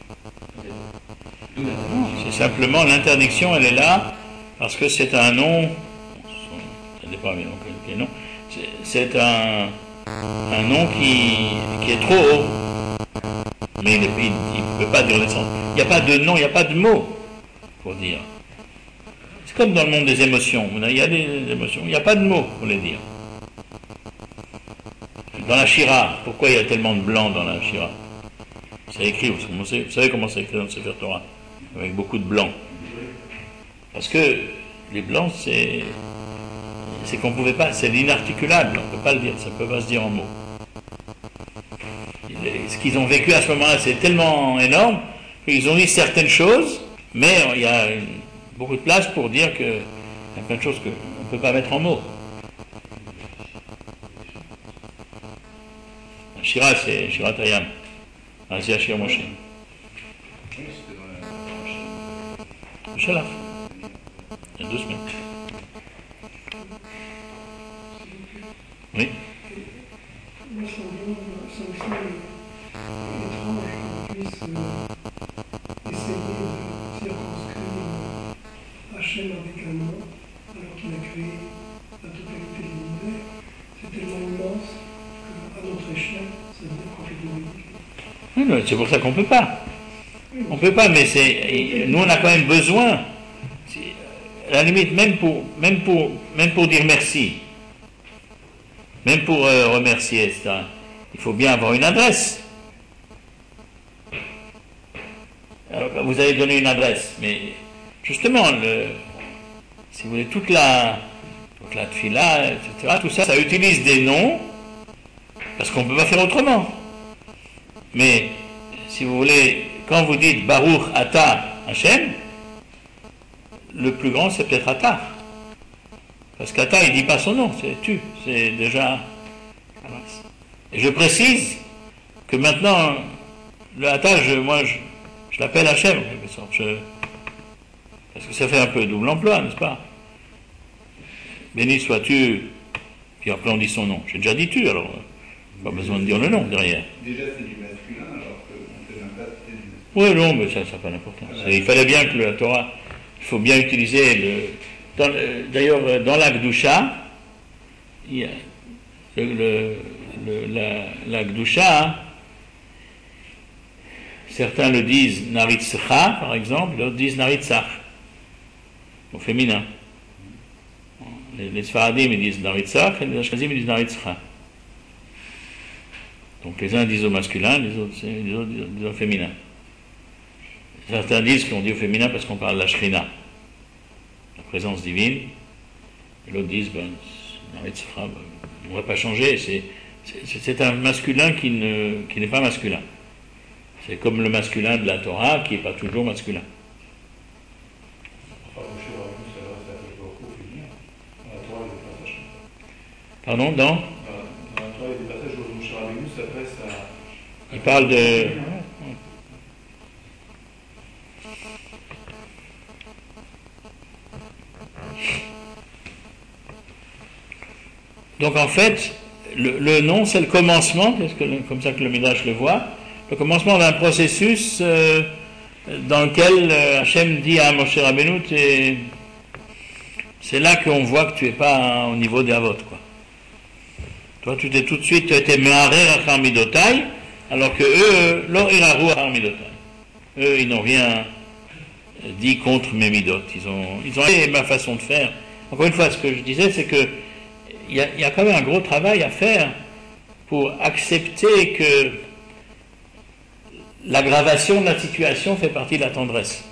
la chair. C'est simplement l'interdiction, elle est là, parce que c'est un nom, ça dépend des noms, quel nom, c'est un nom qui est trop haut. Mais il ne peut pas dire l'essence. Il n'y a pas de nom, il n'y a pas de mot pour dire. C'est comme dans le monde des émotions. Il y a des émotions, il n'y a pas de mots pour les dire. Dans la Shira, pourquoi il y a tellement de blanc dans la Shira? C'est écrit, vous savez comment c'est écrit dans le Sefer Torah, avec beaucoup de blanc. Parce que les blancs, c'est qu'on pouvait pas, c'est l'inarticulable, on ne peut pas le dire, ça ne peut pas se dire en mots. Ce qu'ils ont vécu à ce moment-là, c'est tellement énorme qu'ils ont dit certaines choses, mais il y a beaucoup de place pour dire qu'il y a plein de choses qu'on ne peut pas mettre en mots. Shira, c'est Shirat Hayam. C'est Ashir Moshe. Shalaf. Il y a 2 semaines. Oui. Moi, ça me semble étrange qu'on puisse essayer de circonscrire Hachem avec un nom, alors qu'il a créé la totalité de l'univers. C'est tellement immense qu'à très cher, ça veut dire profiter de Dieu. Oui, non, c'est pour ça qu'on ne peut pas. On ne peut pas, mais nous on a quand même besoin, à la limite, même pour dire merci, même pour remercier, etc., il faut bien avoir une adresse. Alors, vous avez donné une adresse, mais justement, si vous voulez, toute la tfila, etc., tout ça, ça utilise des noms, parce qu'on ne peut pas faire autrement. Mais, si vous voulez, quand vous dites Baruch Ata Hashem, le plus grand c'est peut-être Ata. Parce qu'Ata il ne dit pas son nom, c'est tu, c'est déjà. Et je précise que maintenant, le Ata, je l'appelle Hashem, en quelque sorte. Parce que ça fait un peu double emploi, n'est-ce pas? Béni sois-tu, puis après on dit son nom. J'ai déjà dit tu, alors pas besoin de dire le nom derrière. Déjà c'est du masculin, alors qu'on ne fait même pas citer du masculin. Oui, non, mais ça n'a pas d'importance. Voilà. Il fallait bien que la Torah, il faut bien utiliser d'ailleurs, dans la Gdusha, il y a la Gdusha, certains le disent Naritzcha, par exemple, d'autres disent Naritzach, au féminin. Les Sfaradim ils disent Naritzach, et les Ashkenazim ils disent Naritzcha. Donc les uns disent au masculin, les autres disent au féminin. Certains disent qu'on dit au féminin parce qu'on parle de la Shrina, la présence divine, et l'autre disent, on ne va pas changer, c'est un masculin qui n'est pas masculin. C'est comme le masculin de la Torah qui n'est pas toujours masculin. Pardon, dans Dans la Torah, il y a des passages où Moshe Rabbeinu s'adresse à... Il parle de... Donc en fait, le nom, c'est le commencement, c'est comme ça que le Midrash le voit, le commencement d'un processus dans lequel Hachem dit à Moshe Rabbeinu, c'est là qu'on voit que tu n'es pas au niveau des Havot, quoi. Toi, tu t'es tout de suite, tu as été me'arer achar midotai, alors que eux, lo iraru achar midotai. Eux, ils n'ont rien dit contre mes midot. Ils ont aimé ma façon de faire. Encore une fois, ce que je disais, c'est que il y a quand même un gros travail à faire pour accepter que l'aggravation de la situation fait partie de la tendresse.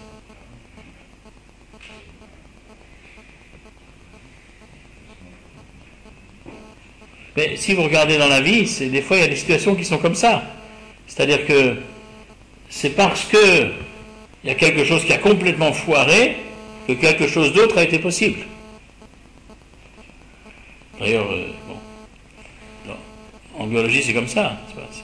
Mais si vous regardez dans la vie, des fois il y a des situations qui sont comme ça. C'est-à-dire que c'est parce que il y a quelque chose qui a complètement foiré que quelque chose d'autre a été possible. D'ailleurs, en biologie c'est comme ça.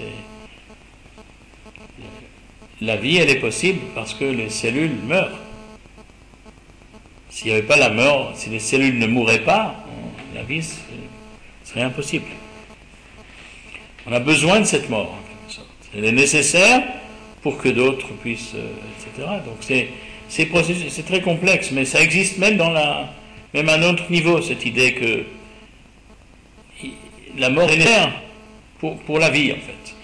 La vie elle est possible parce que les cellules meurent. S'il n'y avait pas la mort, si les cellules ne mouraient pas, la vie serait impossible. On a besoin de cette mort, en quelque sorte. Elle est nécessaire pour que d'autres puissent, etc. Donc c'est très complexe, mais ça existe même même à un autre niveau, cette idée que la mort est nécessaire pour la vie, en fait.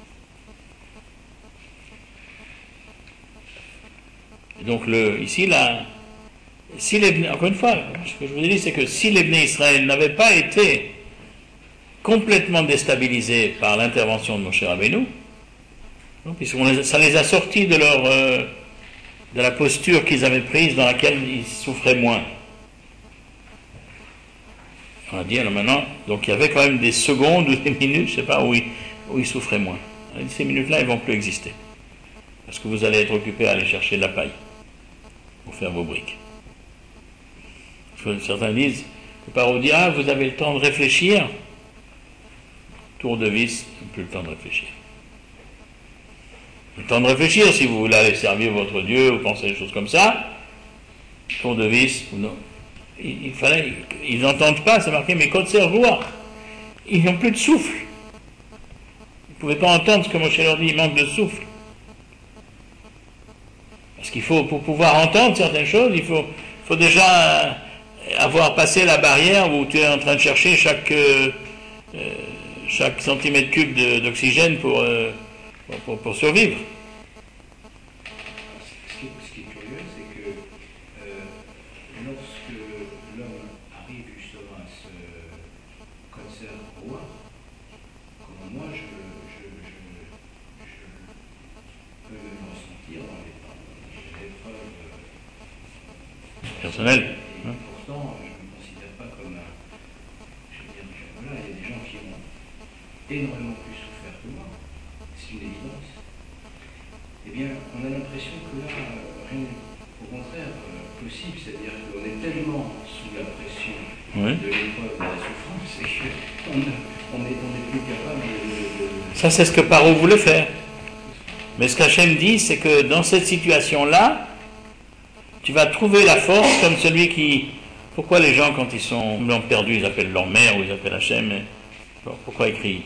Et donc ici, encore une fois, ce que je vous ai dit, c'est que si les Bnei Israël n'avaient pas été complètement déstabilisés par l'intervention de Moshe Rabbeinu, puisque ça les a sortis de la posture qu'ils avaient prise dans laquelle ils souffraient moins. On a dit alors maintenant, donc il y avait quand même des secondes ou des minutes, je ne sais pas, où ils souffraient moins. Ces minutes-là, elles ne vont plus exister. Parce que vous allez être occupé à aller chercher de la paille pour faire vos briques. Certains disent, que Paro dit, vous avez le temps de réfléchir. Tour de vis, plus le temps de réfléchir. Le temps de réfléchir, si vous voulez aller servir votre Dieu, ou penser des choses comme ça, tour de vis, non. Ils n'entendent pas, c'est marqué, mais Kotser Ruach. Ils n'ont plus de souffle. Ils ne pouvaient pas entendre ce que Moshe leur dit, il manque de souffle. Parce qu'il faut, pour pouvoir entendre certaines choses, il faut déjà avoir passé la barrière où tu es en train de chercher chaque chaque centimètre cube d'oxygène pour survivre. Ce qui est curieux, c'est que lorsque l'homme arrive justement à ce concert roi, comme moi je peux le ressentir dans les épreuves Personnelles. et pourtant je ne me considère pas comme un. Je veux dire que voilà, il y a des gens qui ont énormément plus souffert que moi, c'est une évidence. Eh bien, on a l'impression que là, rien n'est au contraire possible, c'est-à-dire qu'on est tellement sous la pression Oui. de l'épreuve, de la souffrance, et qu'on n'est plus capable de. Ça, c'est ce que Paro voulait faire. Mais ce qu'Hachem dit, c'est que dans cette situation-là, tu vas trouver la force comme celui qui... Pourquoi les gens, quand ils sont perdus, ils appellent leur mère ou ils appellent Hachem, et... Pourquoi ils crient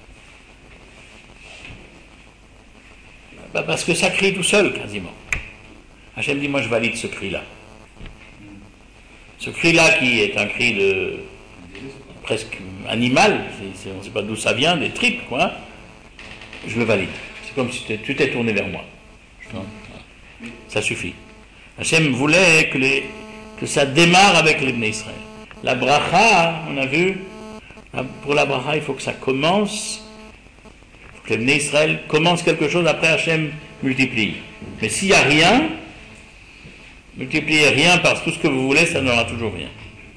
ça? Parce que ça crie tout seul, quasiment. Hachem dit, moi je valide ce cri-là. Ce cri-là qui est un cri de presque animal, on ne sait pas d'où ça vient, des tripes, quoi. Je le valide. C'est comme si tu t'es tourné vers moi. Ça suffit. Hachem voulait que ça démarre avec les Bnei Israël. La bracha, on a vu, pour la bracha, il faut que ça commence, il faut que les Bnei Israël commencent quelque chose, après Hachem multiplie. Mais s'il n'y a rien, multipliez rien par tout ce que vous voulez, ça n'aura toujours rien.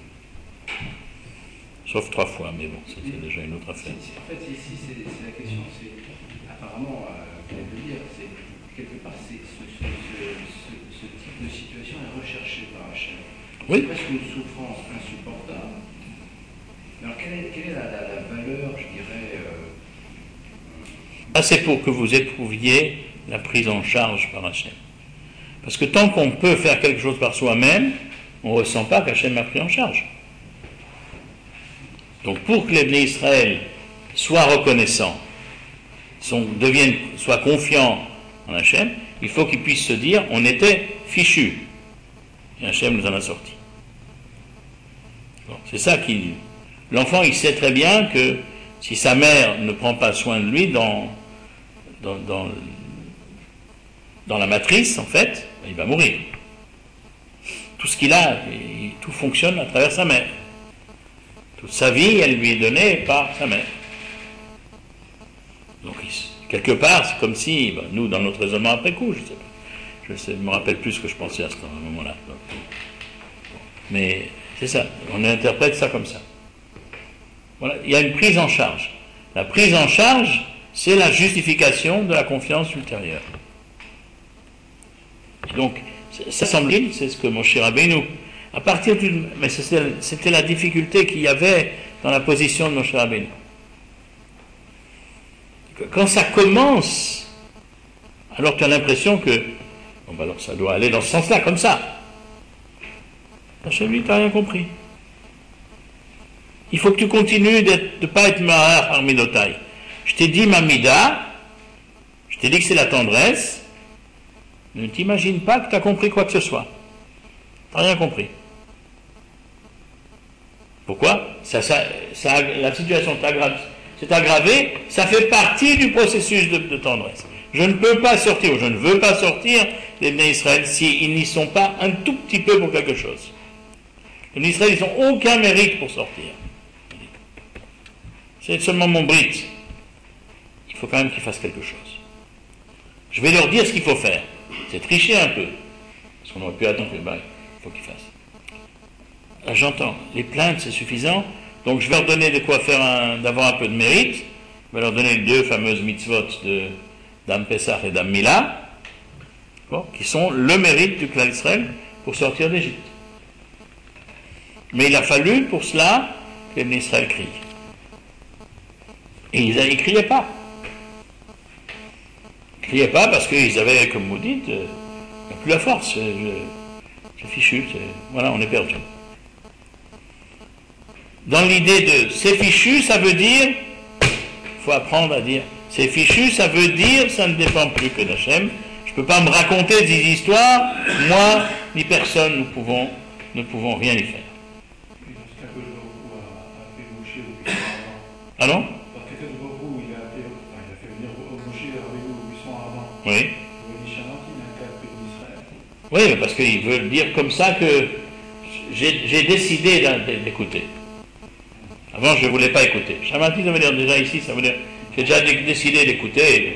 Sauf 3 fois, mais bon, c'était déjà une autre affaire. En fait, ici, c'est la question, c'est apparemment, vous allez le dire, c'est quelque part, ce type de situation est recherché par Hachem. Oui. C'est presque une souffrance insupportable. Alors, quelle est la valeur, je dirais... C'est pour que vous éprouviez la prise en charge par Hachem. Parce que tant qu'on peut faire quelque chose par soi-même, on ne ressent pas qu'Hachem a pris en charge. Donc pour que les Bnei Israël soient reconnaissants, soient confiants en Hachem, il faut qu'ils puissent se dire, on était fichus. Et Hachem nous en a sortis. Bon, c'est ça qui... L'enfant, il sait très bien que si sa mère ne prend pas soin de lui dans la matrice, en fait, il va mourir. Tout ce qu'il a, tout fonctionne à travers sa mère. Toute sa vie, elle lui est donnée par sa mère. Donc, quelque part, c'est comme si, nous, dans notre raisonnement après coup, je ne me rappelle plus ce que je pensais à ce moment-là. Mais c'est ça, on interprète ça comme ça. Voilà, il y a une prise en charge. La prise en charge, c'est la justification de la confiance ultérieure. Et donc, ça semble-t-il, c'est ce que Moshe Rabbeinu, à partir du... Mais c'était la difficulté qu'il y avait dans la position de Moshe Rabbeinu. Quand ça commence, alors tu as l'impression que, bon, alors ça doit aller dans ce sens-là, comme ça. Chez lui, tu n'as rien compris. Il faut que tu continues de ne pas être Mahar Armidotai. Je t'ai dit Mamida, je t'ai dit que c'est la tendresse, ne t'imagine pas que tu as compris quoi que ce soit. Tu n'as rien compris. Pourquoi la situation s'est aggravée, ça fait partie du processus de tendresse. Je ne peux pas sortir, ou je ne veux pas sortir les Bnei Israël s'ils n'y sont pas un tout petit peu pour quelque chose. Les Bnei Israël, ils n'ont aucun mérite pour sortir. C'est seulement mon brit. Il faut quand même qu'ils fassent quelque chose. Je vais leur dire ce qu'il faut faire. C'est tricher un peu. Parce qu'on aurait pu attendre, il faut qu'ils fassent. Là, j'entends. Les plaintes, c'est suffisant. Donc je vais leur donner de quoi faire d'avoir un peu de mérite. Je vais leur donner les 2 fameuses mitzvot d'Am Pessah et d'Am Mila, qui sont le mérite du clan d'Israël pour sortir d'Égypte. Mais il a fallu pour cela que les Israël crient. Et ils ne criaient pas. Ils ne criaient pas parce qu'ils avaient, comme vous dites, plus la force. C'est fichu, voilà, on est perdu. Dans l'idée de c'est fichu, ça veut dire, il faut apprendre à dire, c'est fichu, ça veut dire, ça ne dépend plus que d'Hachem. Je ne peux pas me raconter des histoires, moi, ni personne, ne pouvons rien y faire. Ah non ? Oui. Pour les Chamartim, un cas d'Israël. Oui, mais parce qu'ils veulent dire comme ça que j'ai décidé d'écouter. Avant, je ne voulais pas écouter. Chamartim, ça veut dire déjà ici, ça veut dire j'ai déjà décidé d'écouter.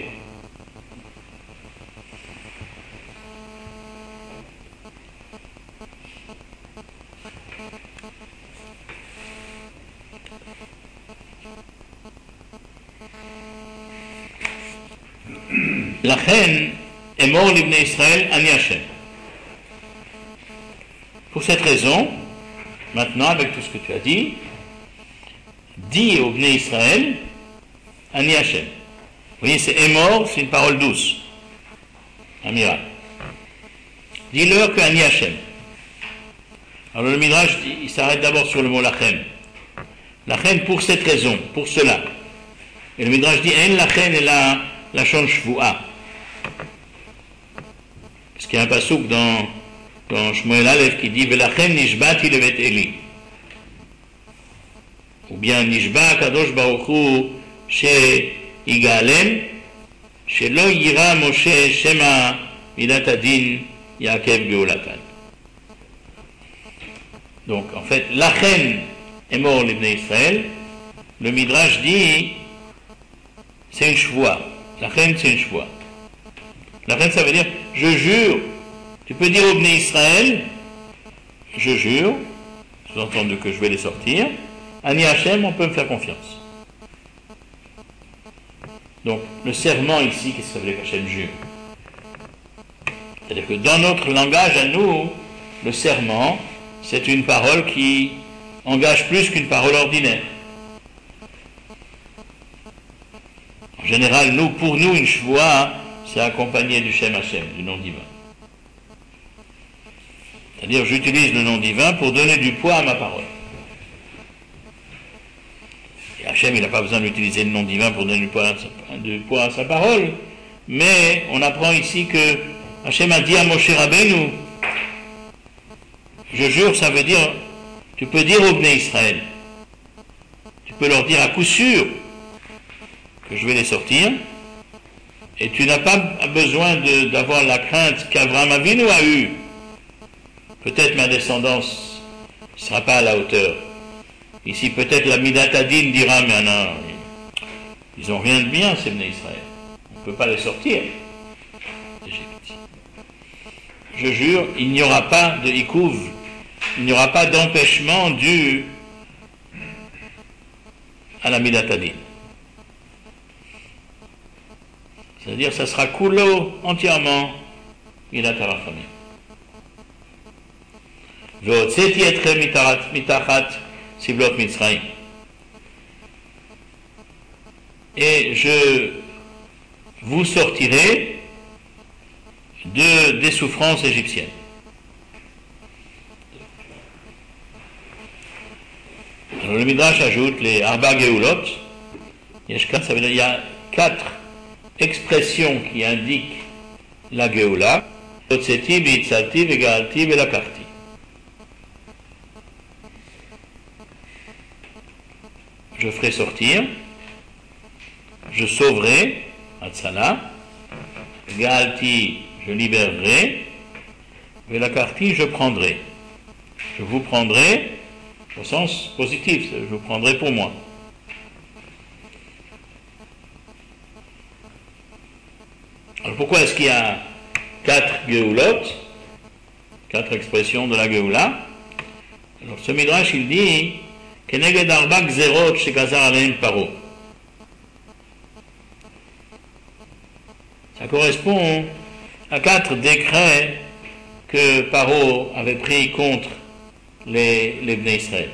La reine est mort l'Ibné Israël Ani Hashem. Pour cette raison, maintenant, avec tout ce que tu as dit, dis au Bné Israël Ani Hashem. Vous voyez, c'est est mort, c'est une parole douce. Amiral. Dis-leur que Ani Hashem. Alors le Midrash, il s'arrête d'abord sur le mot Lachem. Lachem pour cette raison, pour cela. Et le Midrash dit En Lachem est la Shon Shvu'a. Parce qu'il y a un passouk dans Shmuel Aleph qui dit Velachem nishbati levet Eli. Ou bien Nishba Kadosh Baruch Hu Igalem Shelo Yira Moshe Shema Midat Adin Yaakov Geolatan. Donc en fait, Lachem est mort l'Ibné Israël. Le Midrash dit c'est une shvoua. Lachem c'est une shvoua. Lachem ça veut dire je jure. Tu peux dire au Bné Israël je jure, sous-entendu que je vais les sortir. Ani Hashem, on peut me faire confiance. Donc, le serment ici, qu'est-ce que ça veut dire qu'Hachem jure? C'est-à-dire que dans notre langage à nous, le serment, c'est une parole qui engage plus qu'une parole ordinaire. En général, pour nous, une shvoua, c'est accompagné du Shem Hashem, du nom divin. C'est-à-dire, j'utilise le nom divin pour donner du poids à ma parole. Et Hachem, il n'a pas besoin d'utiliser le nom divin pour donner du poids à sa parole. Mais on apprend ici que Hachem a dit à Moshe Rabbeinu, je jure, ça veut dire, tu peux dire au Bnei Israël, tu peux leur dire à coup sûr que je vais les sortir, et tu n'as pas besoin d'avoir la crainte qu'Abraham Avinu a eue. Peut-être ma descendance ne sera pas à la hauteur. Ici, peut-être la Midat Adin dira, mais non, ils n'ont rien de bien, ces Bnei Israël. On ne peut pas les sortir d'Égypte. Je jure, il n'y aura pas de hikouv, il n'y aura pas d'empêchement dû à la Midat Adin. C'est-à-dire, ça sera coulo entièrement Midat Arachamim. Ve'otzeti etchem mitachat siblot Mitzrayim. Et je vous sortirai des souffrances égyptiennes. Alors le Midrash ajoute les Arba Geulot. Ça veut dire il y a 4 expressions qui indiquent la Geoula. Otseti, V'itzalti, V'gaalti, V'lakarti. Je ferai sortir, je sauverai, Hatzala, Gaalti, je libérerai, V'lakarti, je prendrai. Je vous prendrai au sens positif, je vous prendrai pour moi. Alors pourquoi est-ce qu'il y a 4 Geoulot, 4 expressions de la Geoula? Alors ce Midrash il dit Keneged arba gzerot shegazar aleim Paro. Ça correspond à 4 décrets que Paro avait pris contre les Bnei Israël.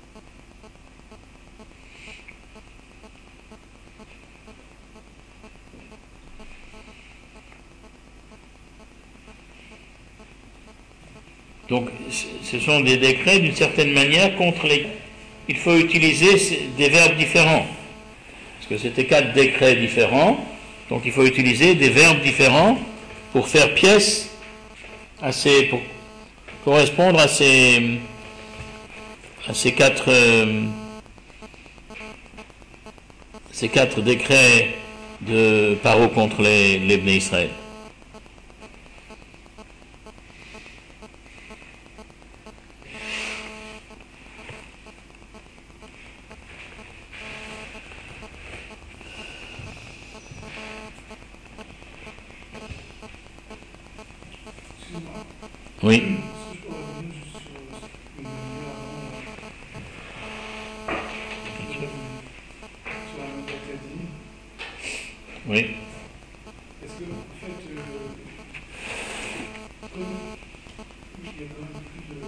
Donc, ce sont des décrets d'une certaine manière contre les... Il faut utiliser des verbes différents. Parce que c'était 4 décrets différents. Donc, il faut utiliser des verbes différents pour faire pièce pour correspondre à ces 4 décrets de Paro contre les Bnei Israël. Excuse-moi. Oui, Est-ce que je peux revenir juste sur une sur un autre dit. oui. Est-ce que, en fait, comme il y a quand même plus de.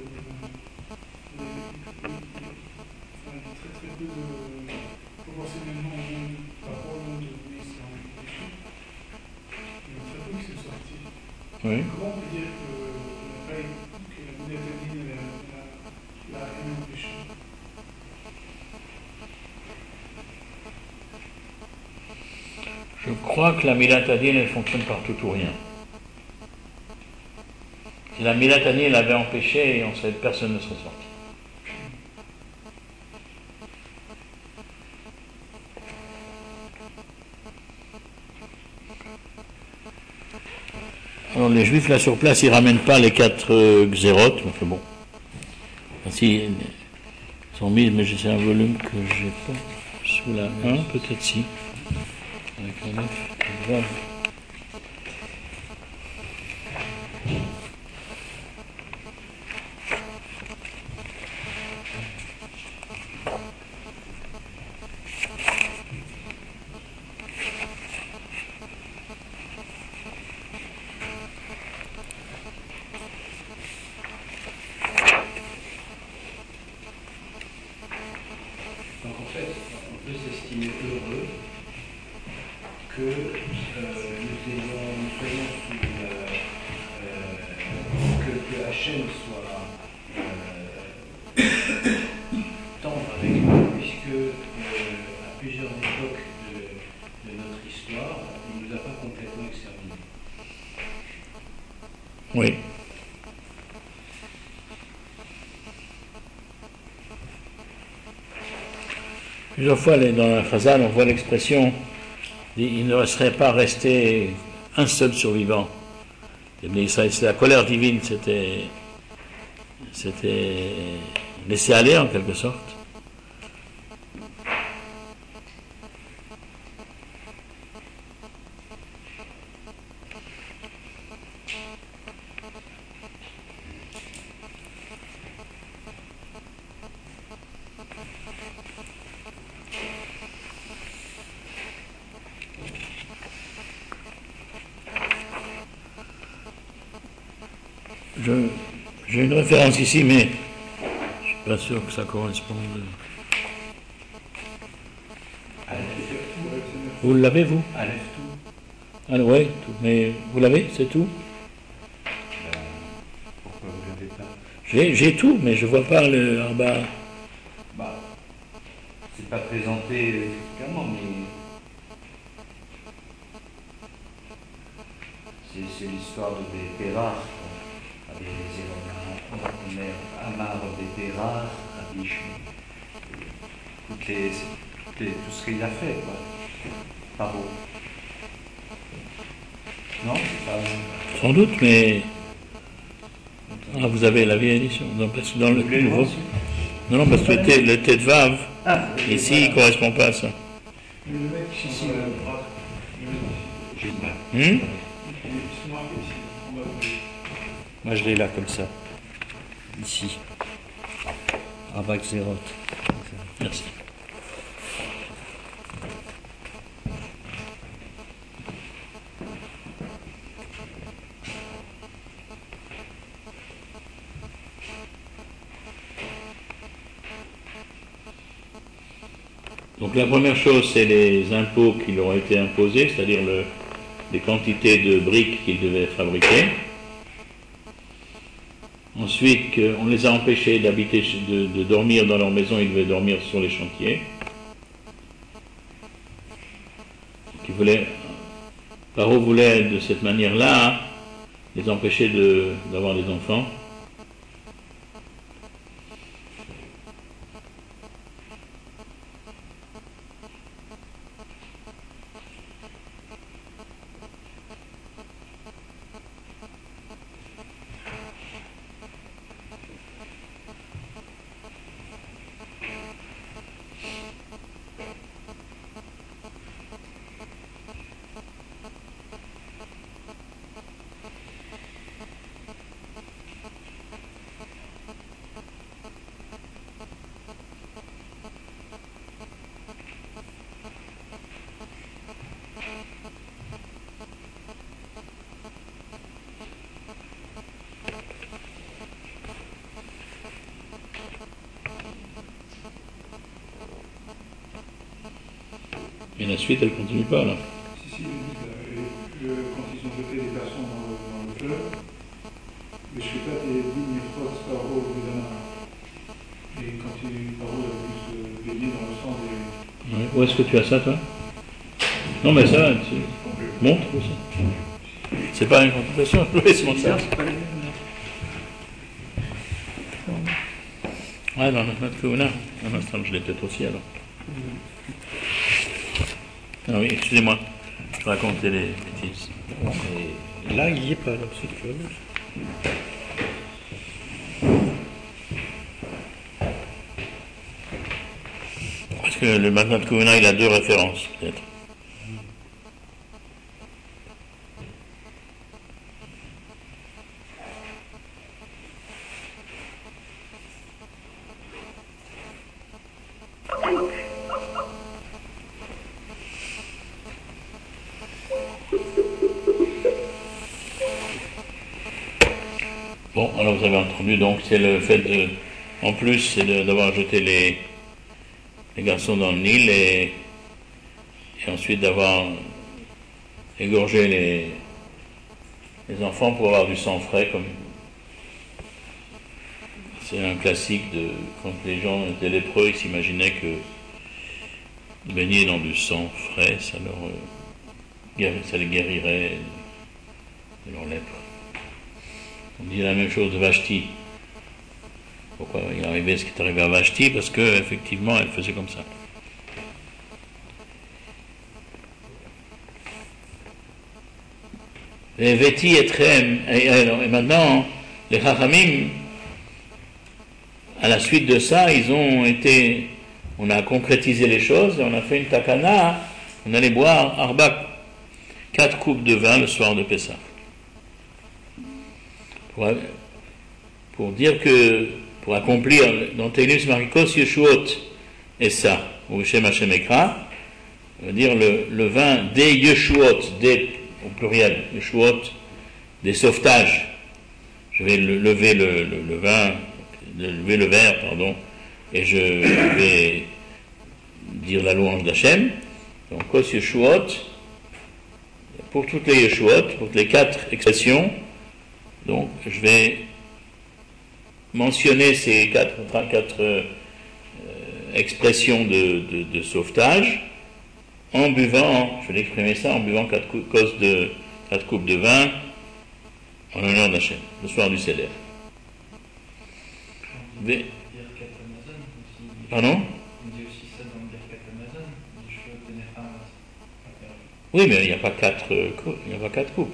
Enfin, très très peu de. Proportionnellement au nombre, par rapport au nombre de ministres en péché, il y en a très peu qui sont sortis. Oui. Comment on peut dire que la Netanyie l'a rien empêché? Je crois que la Milatanie, elle fonctionne par tout ou rien. Si la Milatanie l'avait empêché, personne ne serait sorti. Alors les Juifs là sur place, ils ramènent pas les 4 xérotes, donc bon. Si, ils sont mis, mais c'est un volume que j'ai pas sous la 1, peut-être si. Avec un F, voilà. Donc en fait, on peut s'estimer heureux que nous soyons sous que Hachem soit tendre avec nous, puisque à plusieurs époques de notre histoire, il ne nous a pas complètement exterminés. Oui. Plusieurs fois dans la Chazal, on voit l'expression il ne serait pas resté un seul survivant. C'est la colère divine, c'était laissé aller en quelque sorte. J'ai une référence ici, mais je suis pas sûr que ça corresponde. Vous l'avez, vous? Aleph tout. Ah oui, mais vous l'avez, c'est tout? Pourquoi vous ne l'avez pas? J'ai tout, mais je vois pas le Arba. Bah, c'est pas présenté clairement, mais c'est l'histoire de Béra, avec les Éromains, Amar Béra, Rabbi Shmuel. Tout ce qu'il a fait, quoi. Paro. Non, c'est pas. Sans doute, mais. Ah, vous avez la vieille édition. Non, parce que dans le nouveau. Non, parce que le T de Vav, ici, il ne correspond pas à ça. Mais le mec qui Si, s'en va le bras, J'ai mal. il se marque ici. On va voir. Moi, je l'ai là, comme ça. Ici. Avec Zérot. Merci. Donc la première chose, c'est les impôts qui leur ont été imposés, c'est-à-dire les quantités de briques qu'ils devaient fabriquer. Ensuite, on les a empêchés d'habiter, de dormir dans leur maison, ils devaient dormir sur les chantiers. Paro voulait de cette manière-là les empêcher d'avoir des enfants. Et la suite, elle continue pas, là. Si, quand ils ont jeté les garçons dans le fleuve, le Shritat est dit Nifros Paro Vedana. Et quand Paro a pu se baigner dans le sang des. Ouais. Où est-ce que tu as ça, toi? Non, mais ça, tu montres ça. C'est pas une contemplation, c'est mon ça. Ouais, dans notre Kouna. Un instant, je l'ai peut-être aussi alors. Ah oui, excusez-moi, je racontais les bêtises. Et là, il n'y est pas, là, c'est que. Parce que le Matnat Kouna, il a deux références, peut-être. Bon, alors vous avez entendu, donc c'est le fait de, en plus, c'est d'avoir jeté les garçons dans le Nil et ensuite d'avoir égorgé les enfants pour avoir du sang frais, comme c'est un classique de quand les gens étaient lépreux, ils s'imaginaient que baigner dans du sang frais, ça les guérirait de leur lèpre. On dit la même chose de Vashti. Pourquoi il est arrivé ce qui est arrivé à Vashti? Parce que effectivement, elle faisait comme ça. Et Veti et Trem, et maintenant, les Chachamim, à la suite de ça, on a concrétisé les choses, et on a fait une takana, on allait boire 4 coupes de vin le soir de Pessah. Pour dire que, pour accomplir dans Teilus Marikos Yeshuot et ça, ou Shem Hashem Ekra, veut dire le vin des Yeshuot, au pluriel, Yeshuot, des sauvetages. Je vais lever le vin, lever le verre, pardon, et je vais dire la louange d'Hachem. Donc, Kos Yeshuot, pour toutes les Yeshuot, pour les 4 expressions, donc je vais mentionner ces 4 expressions de sauvetage en buvant, je vais l'exprimer ça, en buvant 4 coupes de vin en l'honneur d'Hachem, le soir du Seder. Pardon? On dit aussi ça dans le Birkat Amazon, les cheveux de Nehamas. Oui, mais il n'y a pas 4 coupes.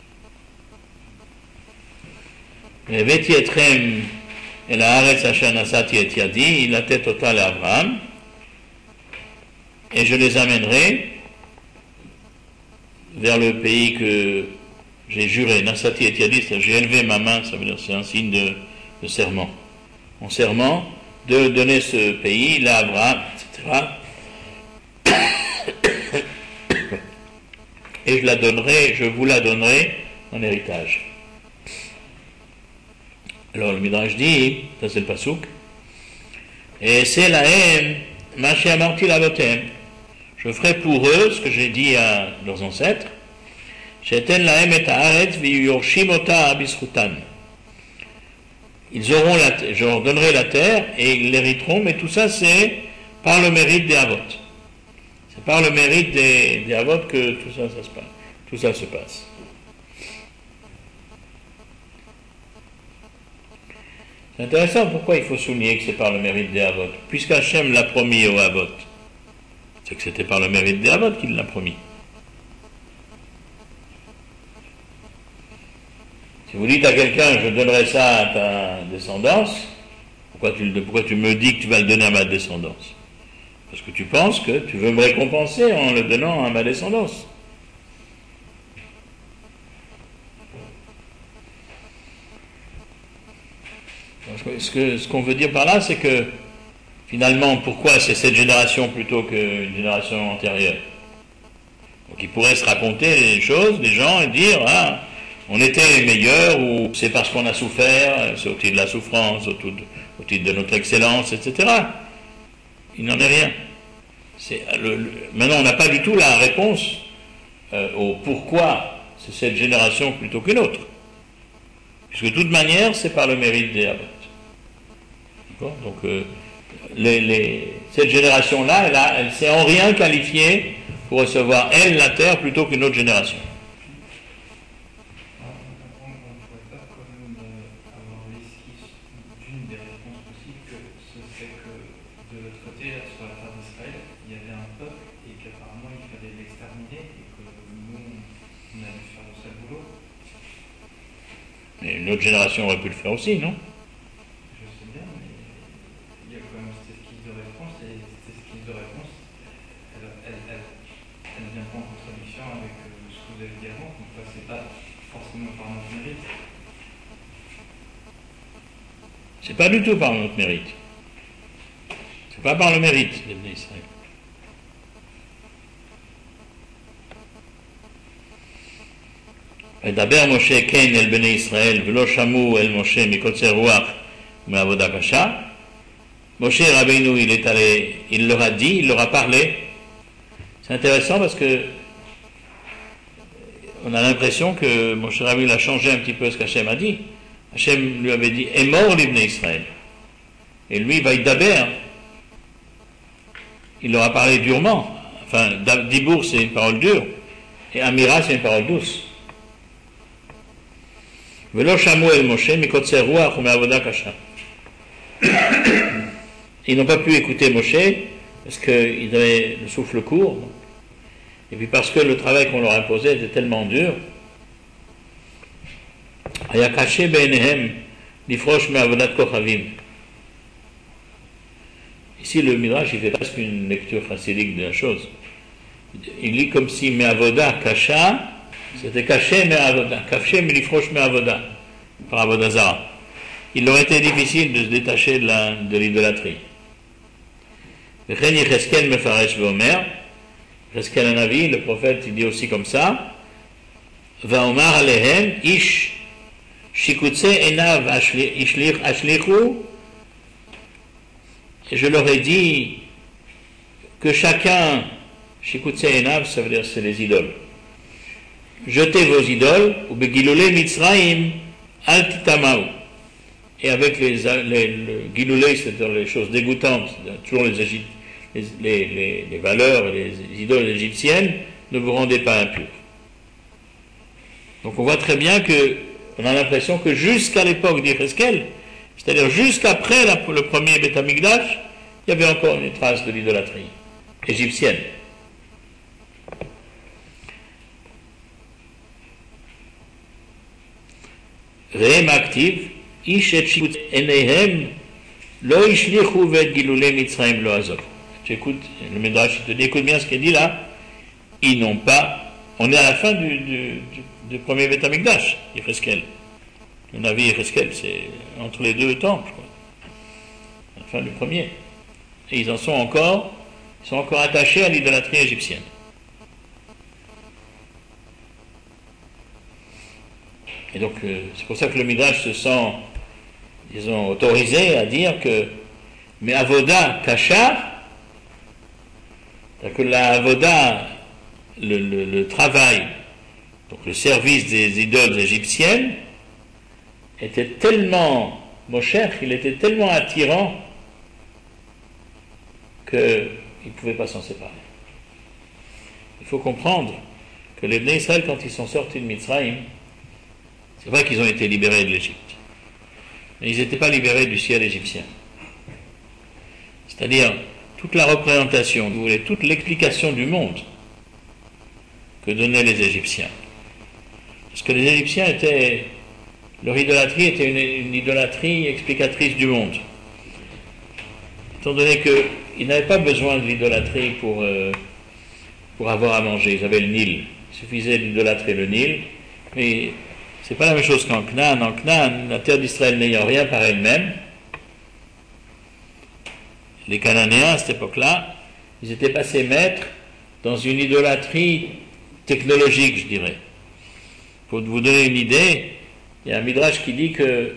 Et Veti etrem et la Haaretz asher nasati et yadi, la tête totale à Abraham, et je les amènerai vers le pays que j'ai juré, nasati et yadi, c'est-à-dire j'ai élevé ma main, ça veut dire c'est un signe de serment. Mon serment de donner ce pays, là, Abraham, etc. Et je vous la donnerai en héritage. Alors le Midrash dit, ça c'est le pasouk, et c'est la haine, Maché Amarti Lavotem. Je ferai pour eux ce que j'ai dit à leurs ancêtres, Sheten lahem et haaretz v'yorshim ota bisrutan. Ils auront je leur donnerai la terre et ils l'hériteront, mais tout ça c'est par le mérite des Avot. C'est par le mérite des Avot que tout ça se passe. C'est intéressant pourquoi il faut souligner que c'est par le mérite des Avot. Puisqu'Hachem l'a promis aux Avot, c'est que c'était par le mérite des Avot qu'il l'a promis. Si vous dites à quelqu'un, je donnerai ça à ta descendance, pourquoi tu me dis que tu vas le donner à ma descendance? Parce que tu penses que tu veux me récompenser en le donnant à ma descendance. Ce qu'on veut dire par là, c'est que finalement, pourquoi c'est cette génération plutôt qu'une génération antérieure? Donc il pourrait se raconter les choses, les gens, et dire, ah, on était les meilleurs, ou c'est parce qu'on a souffert, c'est au titre de la souffrance, au titre de notre excellence, etc. Il n'en est rien. Maintenant, on n'a pas du tout la réponse au pourquoi c'est cette génération plutôt qu'une autre. Puisque de toute manière, c'est par le mérite des Havot. D'accord ? Donc, cette génération-là, elle s'est en rien qualifiée pour recevoir, elle, la terre plutôt qu'une autre génération. On ne pourrait pas quand même avoir l'esquisse d'une des réponses possibles, que c'est que de l'autre côté, sur la terre d'Israël, il y avait un peuple et qu'apparemment il fallait l'exterminer et que nous, on a dû faire le sale boulot. Mais une autre génération aurait pu le faire aussi, non ? Je sais bien, mais il y a quand même cette esquisse de réponse et cette esquisse de réponse, elle ne vient pas en contradiction avec ce que vous avez dit avant, donc ne passez pas forcément par notre mérite. C'est pas du tout par notre mérite. C'est pas par le mérite des Bnei Israël. וידבר משה כן אל בני ישראל ולא שמעו אל משה מקוצר רוח ומעבודה קשה. Moshe Rabbeinu, il leur a dit, il leur a parlé. C'est intéressant parce que on a l'impression que Moshe Rabbeinu a changé un petit peu ce qu'Hachem a dit. Hachem lui avait dit « Est mort l'Ibné Israël ». Et lui, Vaïdaber, il leur a parlé durement. Enfin, Dibour, c'est une parole dure. Et Amira, c'est une parole douce. Velo Shamu el Moshe, mikotzer ruach ou me'avoda kasha. Ils n'ont pas pu écouter Moshe parce qu'ils avaient le souffle court. Et puis parce que le travail qu'on leur imposait était tellement dur. Haya kaché be'enehem lifrosh me'avodat kochavim. Ici, le Midrash, il fait presque une lecture chassidique de la chose. Il lit comme si me'avoda kasha, c'était caché me'avoda, caché me'lifrosh me'avoda, par avodazara. Il leur était difficile de se détacher de l'idolâtrie. V'chen Yecheskel mefaresh ve'omer, Yecheskel Hanavi, le prophète, il dit aussi comme ça, Va'omar alehem ish shikutse enav ashlichu. Et je leur ai dit que chacun, shikutse enav, ça veut dire c'est les idoles. Jetez vos idoles, ou begilule mitzraim al titamaou. Et avec le giloulé, c'est-à-dire les choses dégoûtantes, toujours les valeurs et les idoles égyptiennes, ne vous rendez pas impurs. Donc on voit très bien on a l'impression que jusqu'à l'époque d'Yecheskel, c'est-à-dire jusqu'après le premier Beth Amikdash, il y avait encore une trace de l'idolâtrie égyptienne. Rehem active, ish et shikut enehem lo ishlichu vet gilule mitzrayim lo azov. Tu écoutes, le Midrash te dit, écoute bien ce qu'il dit là, ils n'ont pas, on est à la fin du premier Beth Amikdash, Yecheskel. On a vu Yecheskel, c'est entre les deux temples, quoi. À la fin du premier. Et ils sont encore attachés à l'idolâtrie égyptienne. Et donc, c'est pour ça que le Midrash se sent, disons, autorisé à dire que, mais avoda kasha, c'est-à-dire que la avoda, le travail, donc le service des idoles égyptiennes, était tellement mocher, il était tellement attirant qu'ils ne pouvaient pas s'en séparer. Il faut comprendre que les Bnei Israël, quand ils sont sortis de Mitzrayim, c'est vrai qu'ils ont été libérés de l'Égypte, mais ils n'étaient pas libérés du ciel égyptien. C'est-à-dire, toute la représentation, vous voulez, toute l'explication du monde que donnaient les Égyptiens. Parce que les Égyptiens leur idolâtrie était une idolâtrie explicatrice du monde. Étant donné qu'ils n'avaient pas besoin de l'idolâtrie pour avoir à manger, ils avaient le Nil. Il suffisait d'idolâtrer le Nil, mais c'est pas la même chose qu'en Canaan. En Canaan, la terre d'Israël n'ayant rien par elle-même, les Cananéens à cette époque-là, ils étaient passés maîtres dans une idolâtrie technologique, je dirais. Pour vous donner une idée, il y a un Midrash qui dit que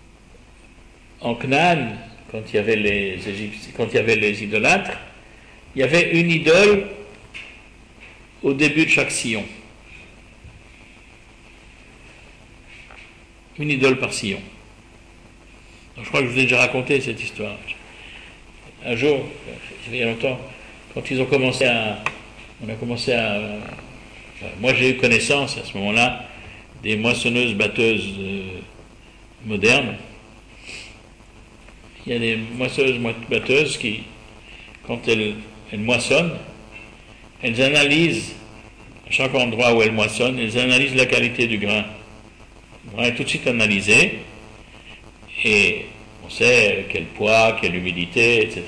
en Canaan, quand il y avait les idolâtres, il y avait une idole au début de chaque sillon. Une idole par sillon. Donc, je crois que je vous ai déjà raconté cette histoire. Un jour, il y a longtemps, quand ils ont commencé moi j'ai eu connaissance à ce moment-là des moissonneuses-batteuses modernes. Il y a des moissonneuses-batteuses qui, quand elles moissonnent, elles analysent, à chaque endroit où elles moissonnent, elles analysent la qualité du grain. Le grain est tout de suite analysé, et on sait quel poids, quelle humidité, etc.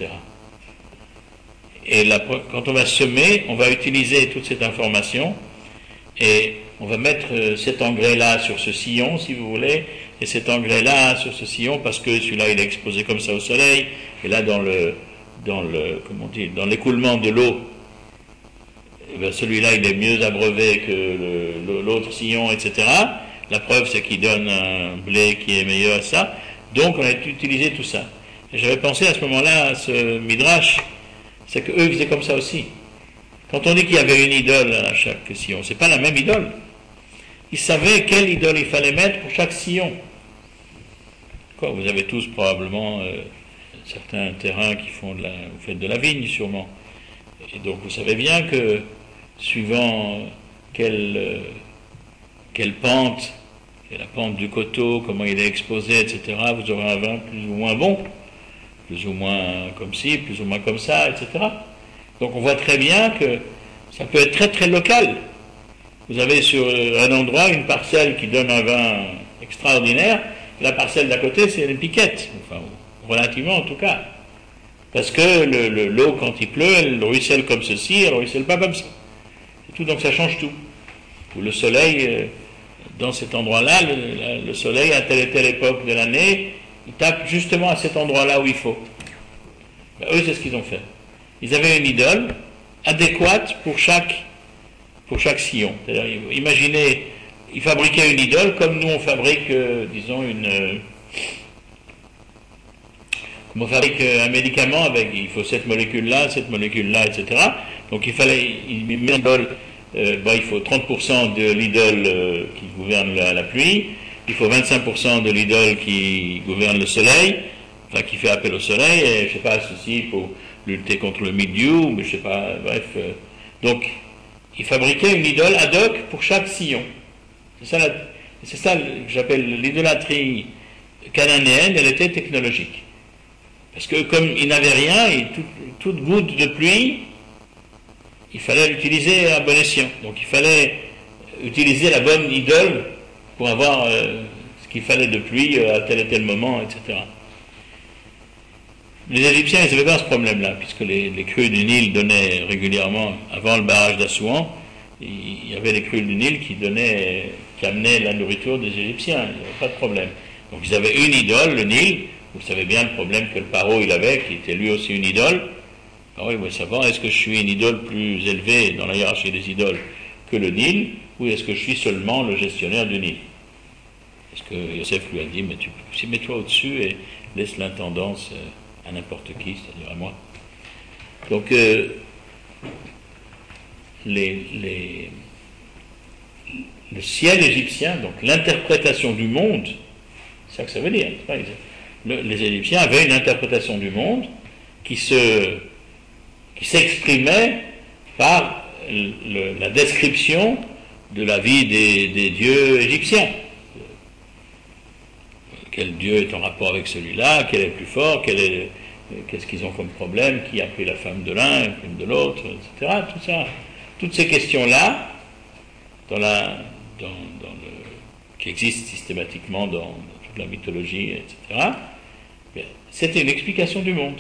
Et quand on va semer, on va utiliser toute cette information, et on va mettre cet engrais-là sur ce sillon, si vous voulez, et cet engrais-là sur ce sillon, parce que celui-là, il est exposé comme ça au soleil, et là, dans l'écoulement de l'eau, eh bien, celui-là, il est mieux abreuvé que l'autre sillon, etc. La preuve, c'est qu'il donne un blé qui est meilleur à ça. Donc, on a utilisé tout ça. Et j'avais pensé à ce moment-là, à ce midrash, c'est qu'eux, ils faisaient comme ça aussi. Quand on dit qu'il y avait une idole à chaque sillon, c'est pas la même idole. Ils savaient quelle idole il fallait mettre pour chaque sillon. Vous avez tous probablement certains terrains qui vous faites de la vigne sûrement. Et donc vous savez bien que suivant quelle pente, la pente du coteau, comment il est exposé, etc., vous aurez un vin plus ou moins bon, plus ou moins comme ci, plus ou moins comme ça, etc. Donc on voit très bien que ça peut être très très local. Vous avez sur un endroit une parcelle qui donne un vin extraordinaire, la parcelle d'à côté c'est une piquette, enfin relativement en tout cas. Parce que l'eau quand il pleut, elle ruisselle comme ceci, elle ruisselle pas comme ça. C'est tout, donc ça change tout. Ou le soleil, dans cet endroit-là, le soleil à telle et telle époque de l'année, il tape justement à cet endroit-là où il faut. Ben, eux c'est ce qu'ils ont fait. Ils avaient une idole adéquate pour chaque sillon. C'est-à-dire, imaginez, ils fabriquaient une idole comme nous on fabrique, disons, comme on fabrique un médicament avec, il faut cette molécule-là, etc. Donc il met une idole, il faut 30% de l'idole qui gouverne la pluie, il faut 25% de l'idole qui gouverne le soleil, enfin qui fait appel au soleil, et je sais pas, ceci pour lutter contre le mildiou, mais je sais pas, bref. Donc, ils fabriquaient une idole ad hoc pour chaque sillon. C'est ça que j'appelle l'idolâtrie cananéenne, elle était technologique. Parce que comme ils n'avaient rien, et toute goutte de pluie, il fallait l'utiliser à bon escient. Donc il fallait utiliser la bonne idole pour avoir ce qu'il fallait de pluie à tel et tel moment, etc. Les Égyptiens, ils n'avaient pas ce problème-là, puisque les crues du Nil donnaient régulièrement, avant le barrage d'Assouan, il y avait les crues du Nil qui amenaient la nourriture des Égyptiens, il n'y avait pas de problème. Donc ils avaient une idole, le Nil, vous savez bien le problème que le paro il avait, qui était lui aussi une idole. Alors il voulait savoir, est-ce que je suis une idole plus élevée dans la hiérarchie des idoles que le Nil, ou est-ce que je suis seulement le gestionnaire du Nil? Parce que Yosef lui a dit, mais mets-toi au-dessus et laisse l'intendance à n'importe qui, c'est-à-dire à moi. Donc, le ciel égyptien, donc l'interprétation du monde, c'est ça que ça veut dire. C'est pas les Égyptiens avaient une interprétation du monde qui s'exprimait par la description de la vie des dieux égyptiens. Quel dieu est en rapport avec celui-là, quel est le plus fort, qu'est-ce qu'ils ont comme problème, qui a pris la femme de l'un, la femme de l'autre, etc. Tout ça, toutes ces questions-là, qui existent systématiquement dans toute la mythologie, etc., c'était une explication du monde.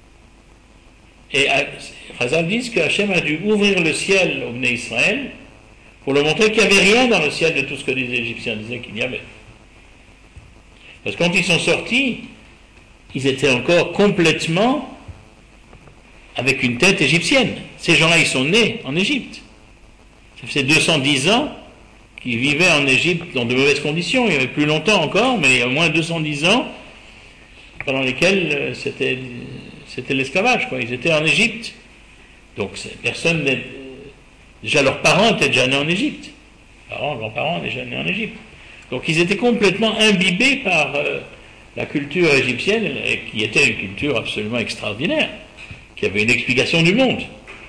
Et Chazal dit que Hachem a dû ouvrir le ciel au Bnei Israël pour leur montrer qu'il n'y avait rien dans le ciel de tout ce que les Égyptiens disaient qu'il y avait. Parce que quand ils sont sortis, ils étaient encore complètement avec une tête égyptienne. Ces gens-là, ils sont nés en Égypte. Ça faisait 210 ans qu'ils vivaient en Égypte dans de mauvaises conditions. Il y avait plus longtemps encore, mais il y a au moins 210 ans pendant lesquels c'était l'esclavage, quoi. Ils étaient en Égypte. Donc personne n'est... Déjà leurs parents étaient déjà nés en Égypte. Grands-parents déjà nés en Égypte. Donc ils étaient complètement imbibés par la culture égyptienne, qui était une culture absolument extraordinaire, qui avait une explication du monde.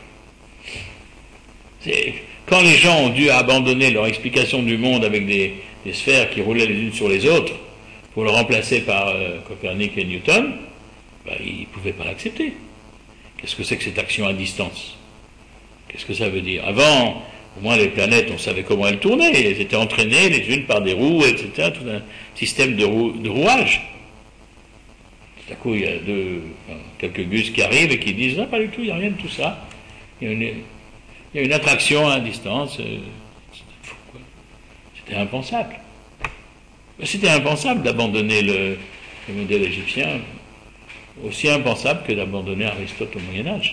Quand les gens ont dû abandonner leur explication du monde avec des sphères qui roulaient les unes sur les autres pour le remplacer par Copernic et Newton, ils ne pouvaient pas l'accepter. Qu'est-ce que c'est que cette action à distance? Qu'est-ce que ça veut dire? Avant, au moins les planètes, on savait comment elles tournaient, elles étaient entraînées les unes par des roues, etc., tout un système de rouage. Tout à coup, il y a quelques gus qui arrivent et qui disent « Non, pas du tout, il n'y a rien de tout ça. Il y a une attraction à distance. » C'était impensable. C'était impensable d'abandonner le modèle égyptien, aussi impensable que d'abandonner Aristote au Moyen-Âge.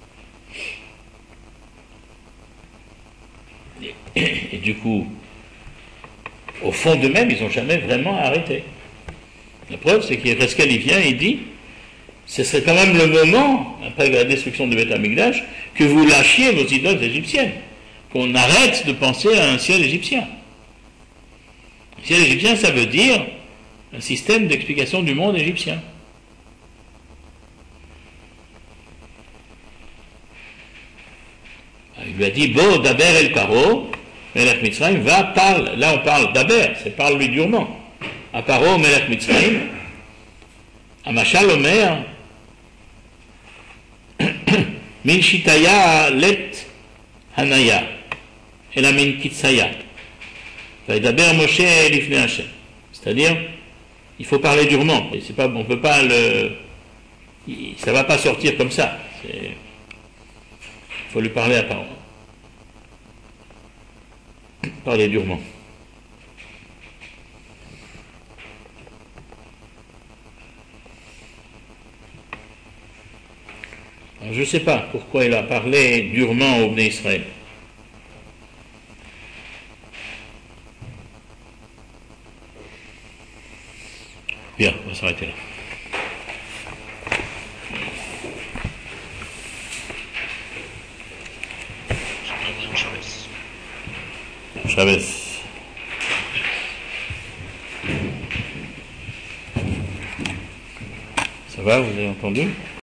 Et du coup, au fond d'eux-mêmes, ils n'ont jamais vraiment arrêté. La preuve, c'est qu'il Rescal, il vient et il dit, ce serait quand même le moment, après la destruction du Beth Amikdash, que vous lâchiez vos idoles égyptiennes, qu'on arrête de penser à un ciel égyptien. Un ciel égyptien, ça veut dire un système d'explication du monde égyptien. Il lui a dit, Bo, Daber el Paro, Melech Mitzrayim, va, parle. Là, on parle d'Aber, c'est parle-lui durement. À Paro, Melech Mitzrayim, à Machal Omer, Min Shitaya let Hanaya, et la Min Kitsaya. Daber Moshe Lifnei Hashem. C'est-à-dire, il faut parler durement. Et c'est pas, on peut pas ça va pas sortir comme ça. Il faut lui parler à parole. Parler durement. Alors, je ne sais pas pourquoi il a parlé durement au Bnei Israël. Bien, on va s'arrêter là. Chavez. Ça va, vous avez entendu?